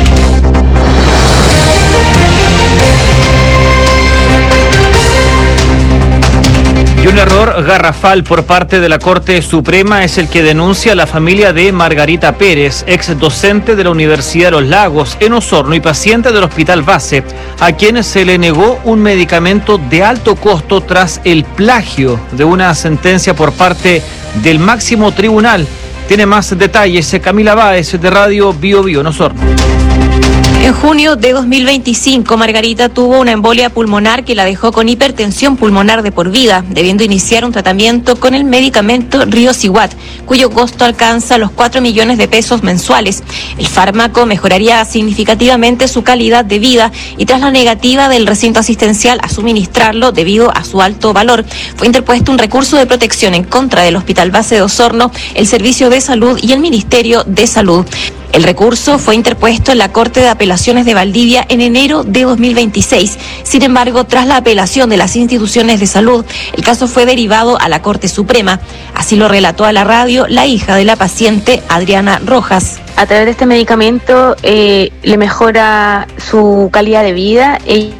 Y un error garrafal por parte de la Corte Suprema es el que denuncia la familia de Margarita Pérez, ex docente de la Universidad de Los Lagos en Osorno y paciente del Hospital Base, a quien se le negó un medicamento de alto costo tras el plagio de una sentencia por parte del máximo tribunal. Tiene más detalles Camila Báez de Radio Bio Bio en Osorno. En junio de 2025, Margarita tuvo una embolia pulmonar que la dejó con hipertensión pulmonar de por vida, debiendo iniciar un tratamiento con el medicamento Riociguat, cuyo costo alcanza los 4 millones de pesos mensuales. El fármaco mejoraría significativamente su calidad de vida y tras la negativa del recinto asistencial a suministrarlo debido a su alto valor, fue interpuesto un recurso de protección en contra del Hospital Base de Osorno, el Servicio de Salud y el Ministerio de Salud. El recurso fue interpuesto en la Corte de Apelaciones de Valdivia en enero de 2026. Sin embargo, tras la apelación de las instituciones de salud, el caso fue derivado a la Corte Suprema. Así lo relató a la radio la hija de la paciente, Adriana Rojas. A través de este medicamento le mejora su calidad de vida.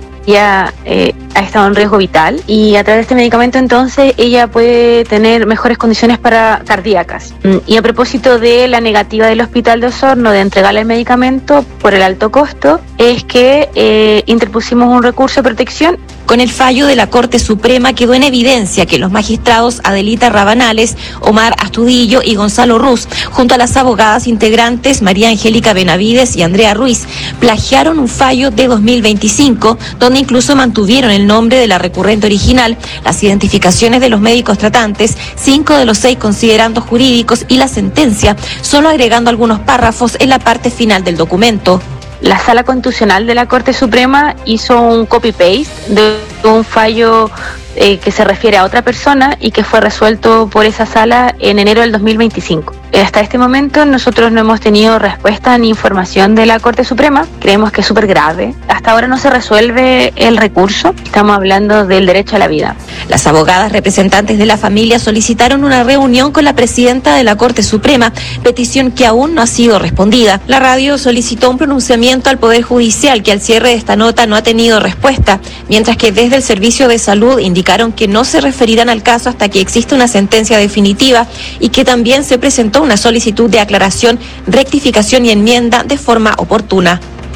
Ella ha estado en riesgo vital y a través de este medicamento entonces ella puede tener mejores condiciones cardíacas. Y a propósito de la negativa del Hospital de Osorno de entregarle el medicamento por el alto costo, es que interpusimos un recurso de protección. Con el fallo de la Corte Suprema quedó en evidencia que los magistrados Adelita Rabanales, Omar Astudillo y Gonzalo Ruz, junto a las abogadas integrantes María Angélica Benavides y Andrea Ruiz, plagiaron un fallo de 2025, donde incluso mantuvieron el nombre de la recurrente original, las identificaciones de los médicos tratantes, 5 de los 6 considerandos jurídicos y la sentencia, solo agregando algunos párrafos en la parte final del documento. La Sala Constitucional de la Corte Suprema hizo un copy-paste de un fallo que se refiere a otra persona y que fue resuelto por esa sala en enero del 2025. Hasta este momento nosotros no hemos tenido respuesta ni información de la Corte Suprema. Creemos que es súper grave. Hasta ahora no se resuelve el recurso. Estamos hablando del derecho a la vida. Las abogadas representantes de la familia solicitaron una reunión con la presidenta de la Corte Suprema, petición que aún no ha sido respondida. La radio solicitó un pronunciamiento al Poder Judicial, que al cierre de esta nota no ha tenido respuesta, mientras que desde el Servicio de Salud indicaron que no se referirán al caso hasta que exista una sentencia definitiva y que también se presentó una solicitud de aclaración, rectificación y enmienda de forma oportuna.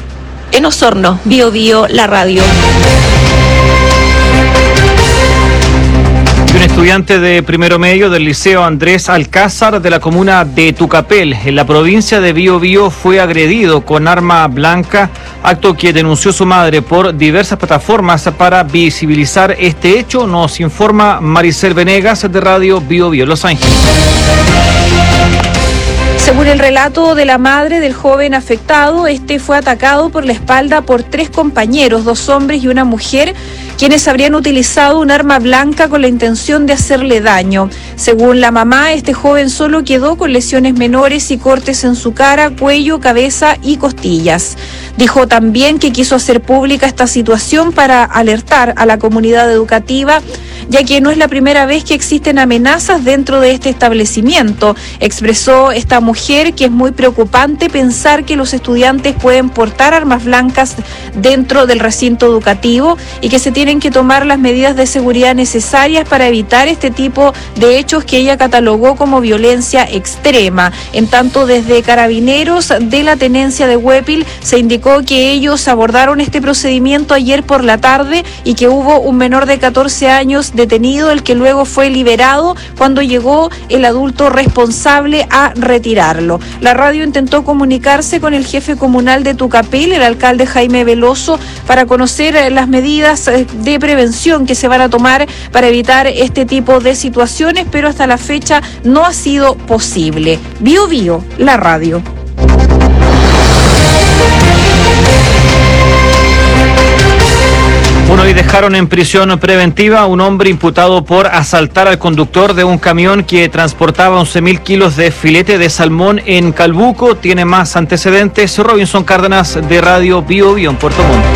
En Osorno, Bio Bio, la radio. Un estudiante de primero medio del Liceo Andrés Alcázar de la comuna de Tucapel, en la provincia de Bio Bio, fue agredido con arma blanca, acto que denunció su madre por diversas plataformas para visibilizar este hecho. Nos informa Maricel Venegas de Radio Bio Bio, Los Ángeles. Según el relato de la madre del joven afectado, este fue atacado por la espalda por 3 compañeros, 2 hombres y una mujer, quienes habrían utilizado un arma blanca con la intención de hacerle daño. Según la mamá, este joven solo quedó con lesiones menores y cortes en su cara, cuello, cabeza y costillas. Dijo también que quiso hacer pública esta situación para alertar a la comunidad educativa ya que no es la primera vez que existen amenazas dentro de este establecimiento. Expresó esta mujer que es muy preocupante pensar que los estudiantes pueden portar armas blancas dentro del recinto educativo y que se tienen que tomar las medidas de seguridad necesarias para evitar este tipo de hechos que ella catalogó como violencia extrema. En tanto, desde Carabineros de la Tenencia de Huépil se indicó que ellos abordaron este procedimiento ayer por la tarde y que hubo un menor de 14 años detenido, el que luego fue liberado cuando llegó el adulto responsable a retirarlo. La radio intentó comunicarse con el jefe comunal de Tucapel, el alcalde Jaime Veloso, para conocer las medidas de prevención que se van a tomar para evitar este tipo de situaciones, pero hasta la fecha no ha sido posible. Bio Bio, la radio. Bueno, y dejaron en prisión preventiva a un hombre imputado por asaltar al conductor de un camión que transportaba 11.000 kilos de filete de salmón en Calbuco. Tiene más antecedentes. Robinson Cárdenas, de Radio Bio Bio en Puerto Montt.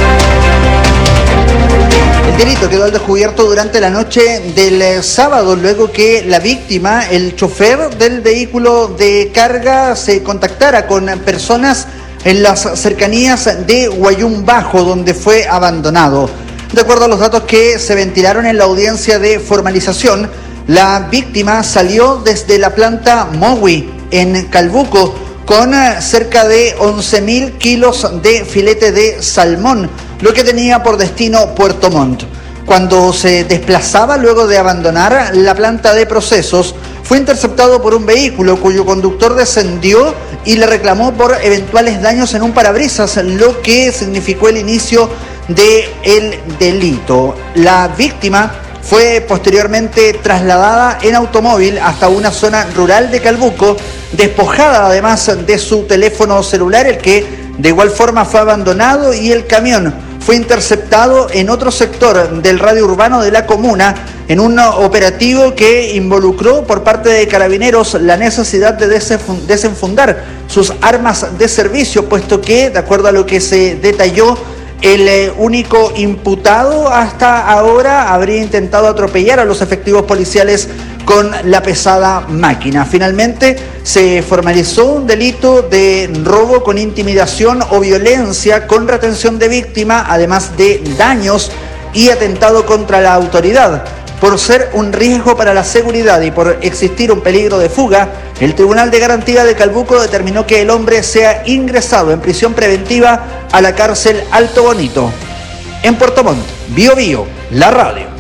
El delito quedó al descubierto durante la noche del sábado, luego que la víctima, el chofer del vehículo de carga, se contactara con personas en las cercanías de Guayún Bajo, donde fue abandonado. De acuerdo a los datos que se ventilaron en la audiencia de formalización, la víctima salió desde la planta Mowi en Calbuco con cerca de 11.000 kilos de filete de salmón, lo que tenía por destino Puerto Montt. Cuando se desplazaba luego de abandonar la planta de procesos, fue interceptado por un vehículo cuyo conductor descendió y le reclamó por eventuales daños en un parabrisas, lo que significó el inicio del delito. La víctima fue posteriormente trasladada en automóvil hasta una zona rural de Calbuco, despojada además de su teléfono celular, el que de igual forma fue abandonado, y el camión fue interceptado en otro sector del radio urbano de la comuna en un operativo que involucró por parte de Carabineros la necesidad de desenfundar sus armas de servicio, puesto que, de acuerdo a lo que se detalló, el único imputado hasta ahora habría intentado atropellar a los efectivos policiales con la pesada máquina. Finalmente se formalizó un delito de robo con intimidación o violencia con retención de víctima, además de daños y atentado contra la autoridad. Por ser un riesgo para la seguridad y por existir un peligro de fuga, el Tribunal de Garantía de Calbuco determinó que el hombre sea ingresado en prisión preventiva a la cárcel Alto Bonito. En Puerto Montt, Bio Bio, la radio.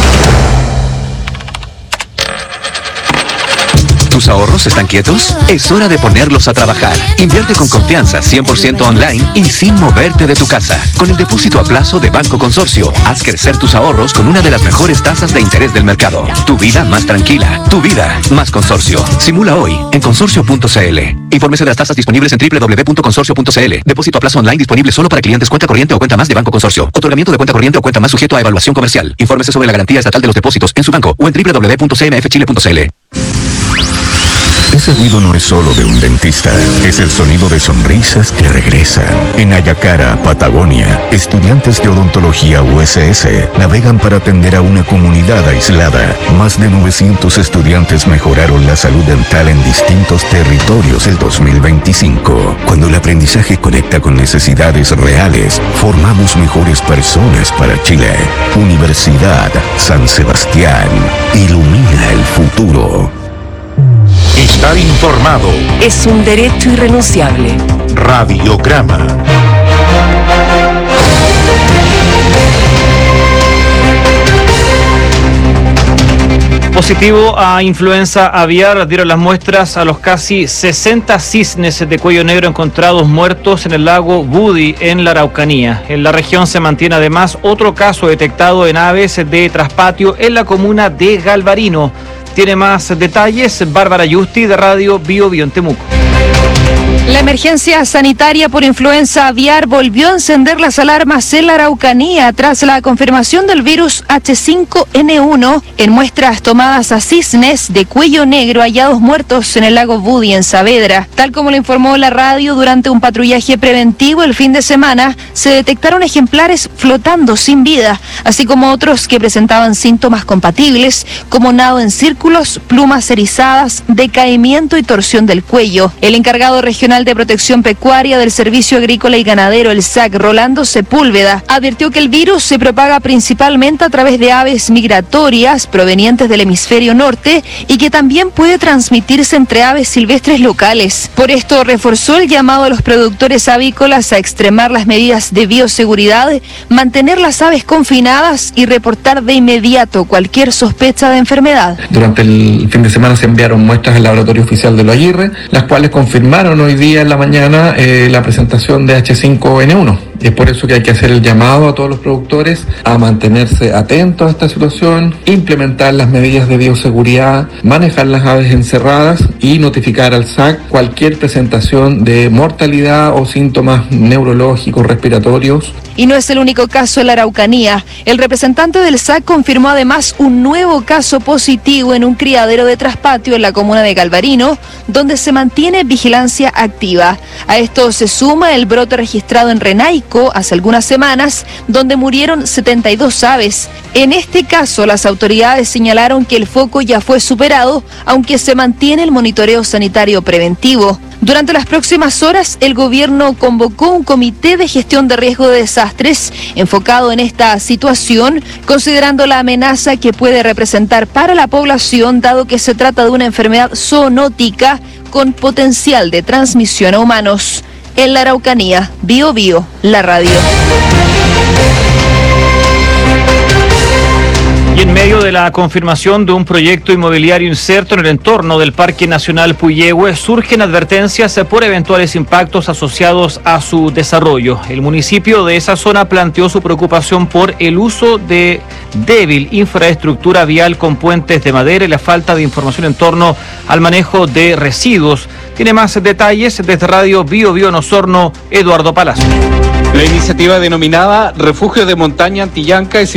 ¿Tus ahorros están quietos? Es hora de ponerlos a trabajar. Invierte con confianza, 100% online y sin moverte de tu casa. Con el depósito a plazo de Banco Consorcio, haz crecer tus ahorros con una de las mejores tasas de interés del mercado. Tu vida más tranquila, tu vida más Consorcio. Simula hoy en consorcio.cl. Infórmese de las tasas disponibles en www.consorcio.cl. Depósito a plazo online disponible solo para clientes cuenta corriente o cuenta más de Banco Consorcio. Otorgamiento de cuenta corriente o cuenta más sujeto a evaluación comercial. Infórmese sobre la garantía estatal de los depósitos en su banco o en www.cmfchile.cl. Ese ruido no es solo de un dentista, es el sonido de sonrisas que regresan. En Ayacara, Patagonia, estudiantes de odontología USS navegan para atender a una comunidad aislada. Más de 900 estudiantes mejoraron la salud dental en distintos territorios el 2025. Cuando el aprendizaje conecta con necesidades reales, formamos mejores personas para Chile. Universidad San Sebastián, ilumina el futuro. Estar informado es un derecho irrenunciable. Radiograma. Positivo a influenza aviar dieron las muestras a los casi 60 cisnes de cuello negro encontrados muertos en el lago Budi, en la Araucanía. En la región se mantiene además otro caso detectado en aves de traspatio en la comuna de Galvarino. Tiene más detalles Bárbara Yusti, de Radio Bio Bio en Temuco. La emergencia sanitaria por influenza aviar volvió a encender las alarmas en la Araucanía tras la confirmación del virus H5N1 en muestras tomadas a cisnes de cuello negro hallados muertos en el lago Budi en Saavedra. Tal como lo informó la radio, durante un patrullaje preventivo el fin de semana se detectaron ejemplares flotando sin vida, así como otros que presentaban síntomas compatibles como nado en círculos, plumas erizadas, decaimiento y torsión del cuello. El encargado regional de Protección Pecuaria del Servicio Agrícola y Ganadero, el SAC, Rolando Sepúlveda, advirtió que el virus se propaga principalmente a través de aves migratorias provenientes del hemisferio norte y que también puede transmitirse entre aves silvestres locales. Por esto reforzó el llamado a los productores avícolas a extremar las medidas de bioseguridad, mantener las aves confinadas y reportar de inmediato cualquier sospecha de enfermedad. Durante el fin de semana se enviaron muestras al laboratorio oficial de Lo Aguirre, las cuales confirmaron hoy día en la mañana la presentación de H5N1. Es por eso que hay que hacer el llamado a todos los productores a mantenerse atentos a esta situación, implementar las medidas de bioseguridad, manejar las aves encerradas y notificar al SAC cualquier presentación de mortalidad o síntomas neurológicos, respiratorios. Y no es el único caso en la Araucanía. El representante del SAC confirmó además un nuevo caso positivo en un criadero de traspatio en la comuna de Galvarino, donde se mantiene vigilancia activa. A esto se suma el brote registrado en Renaico hace algunas semanas, donde murieron 72 aves. En este caso, las autoridades señalaron que el foco ya fue superado, aunque se mantiene el monitoreo sanitario preventivo. Durante las próximas horas, el gobierno convocó un comité de gestión de riesgo de desastres enfocado en esta situación, considerando la amenaza que puede representar para la población, dado que se trata de una enfermedad zoonótica con potencial de transmisión a humanos. En la Araucanía, Bio Bio, la radio. Y en medio de la confirmación de un proyecto inmobiliario inserto en el entorno del Parque Nacional Puyehue, surgen advertencias por eventuales impactos asociados a su desarrollo. El municipio de esa zona planteó su preocupación por el uso de débil infraestructura vial con puentes de madera y la falta de información en torno al manejo de residuos. Tiene más detalles desde Radio Bio Bio en Osorno, Eduardo Palacio. La iniciativa denominada Refugio de Montaña Antillanca es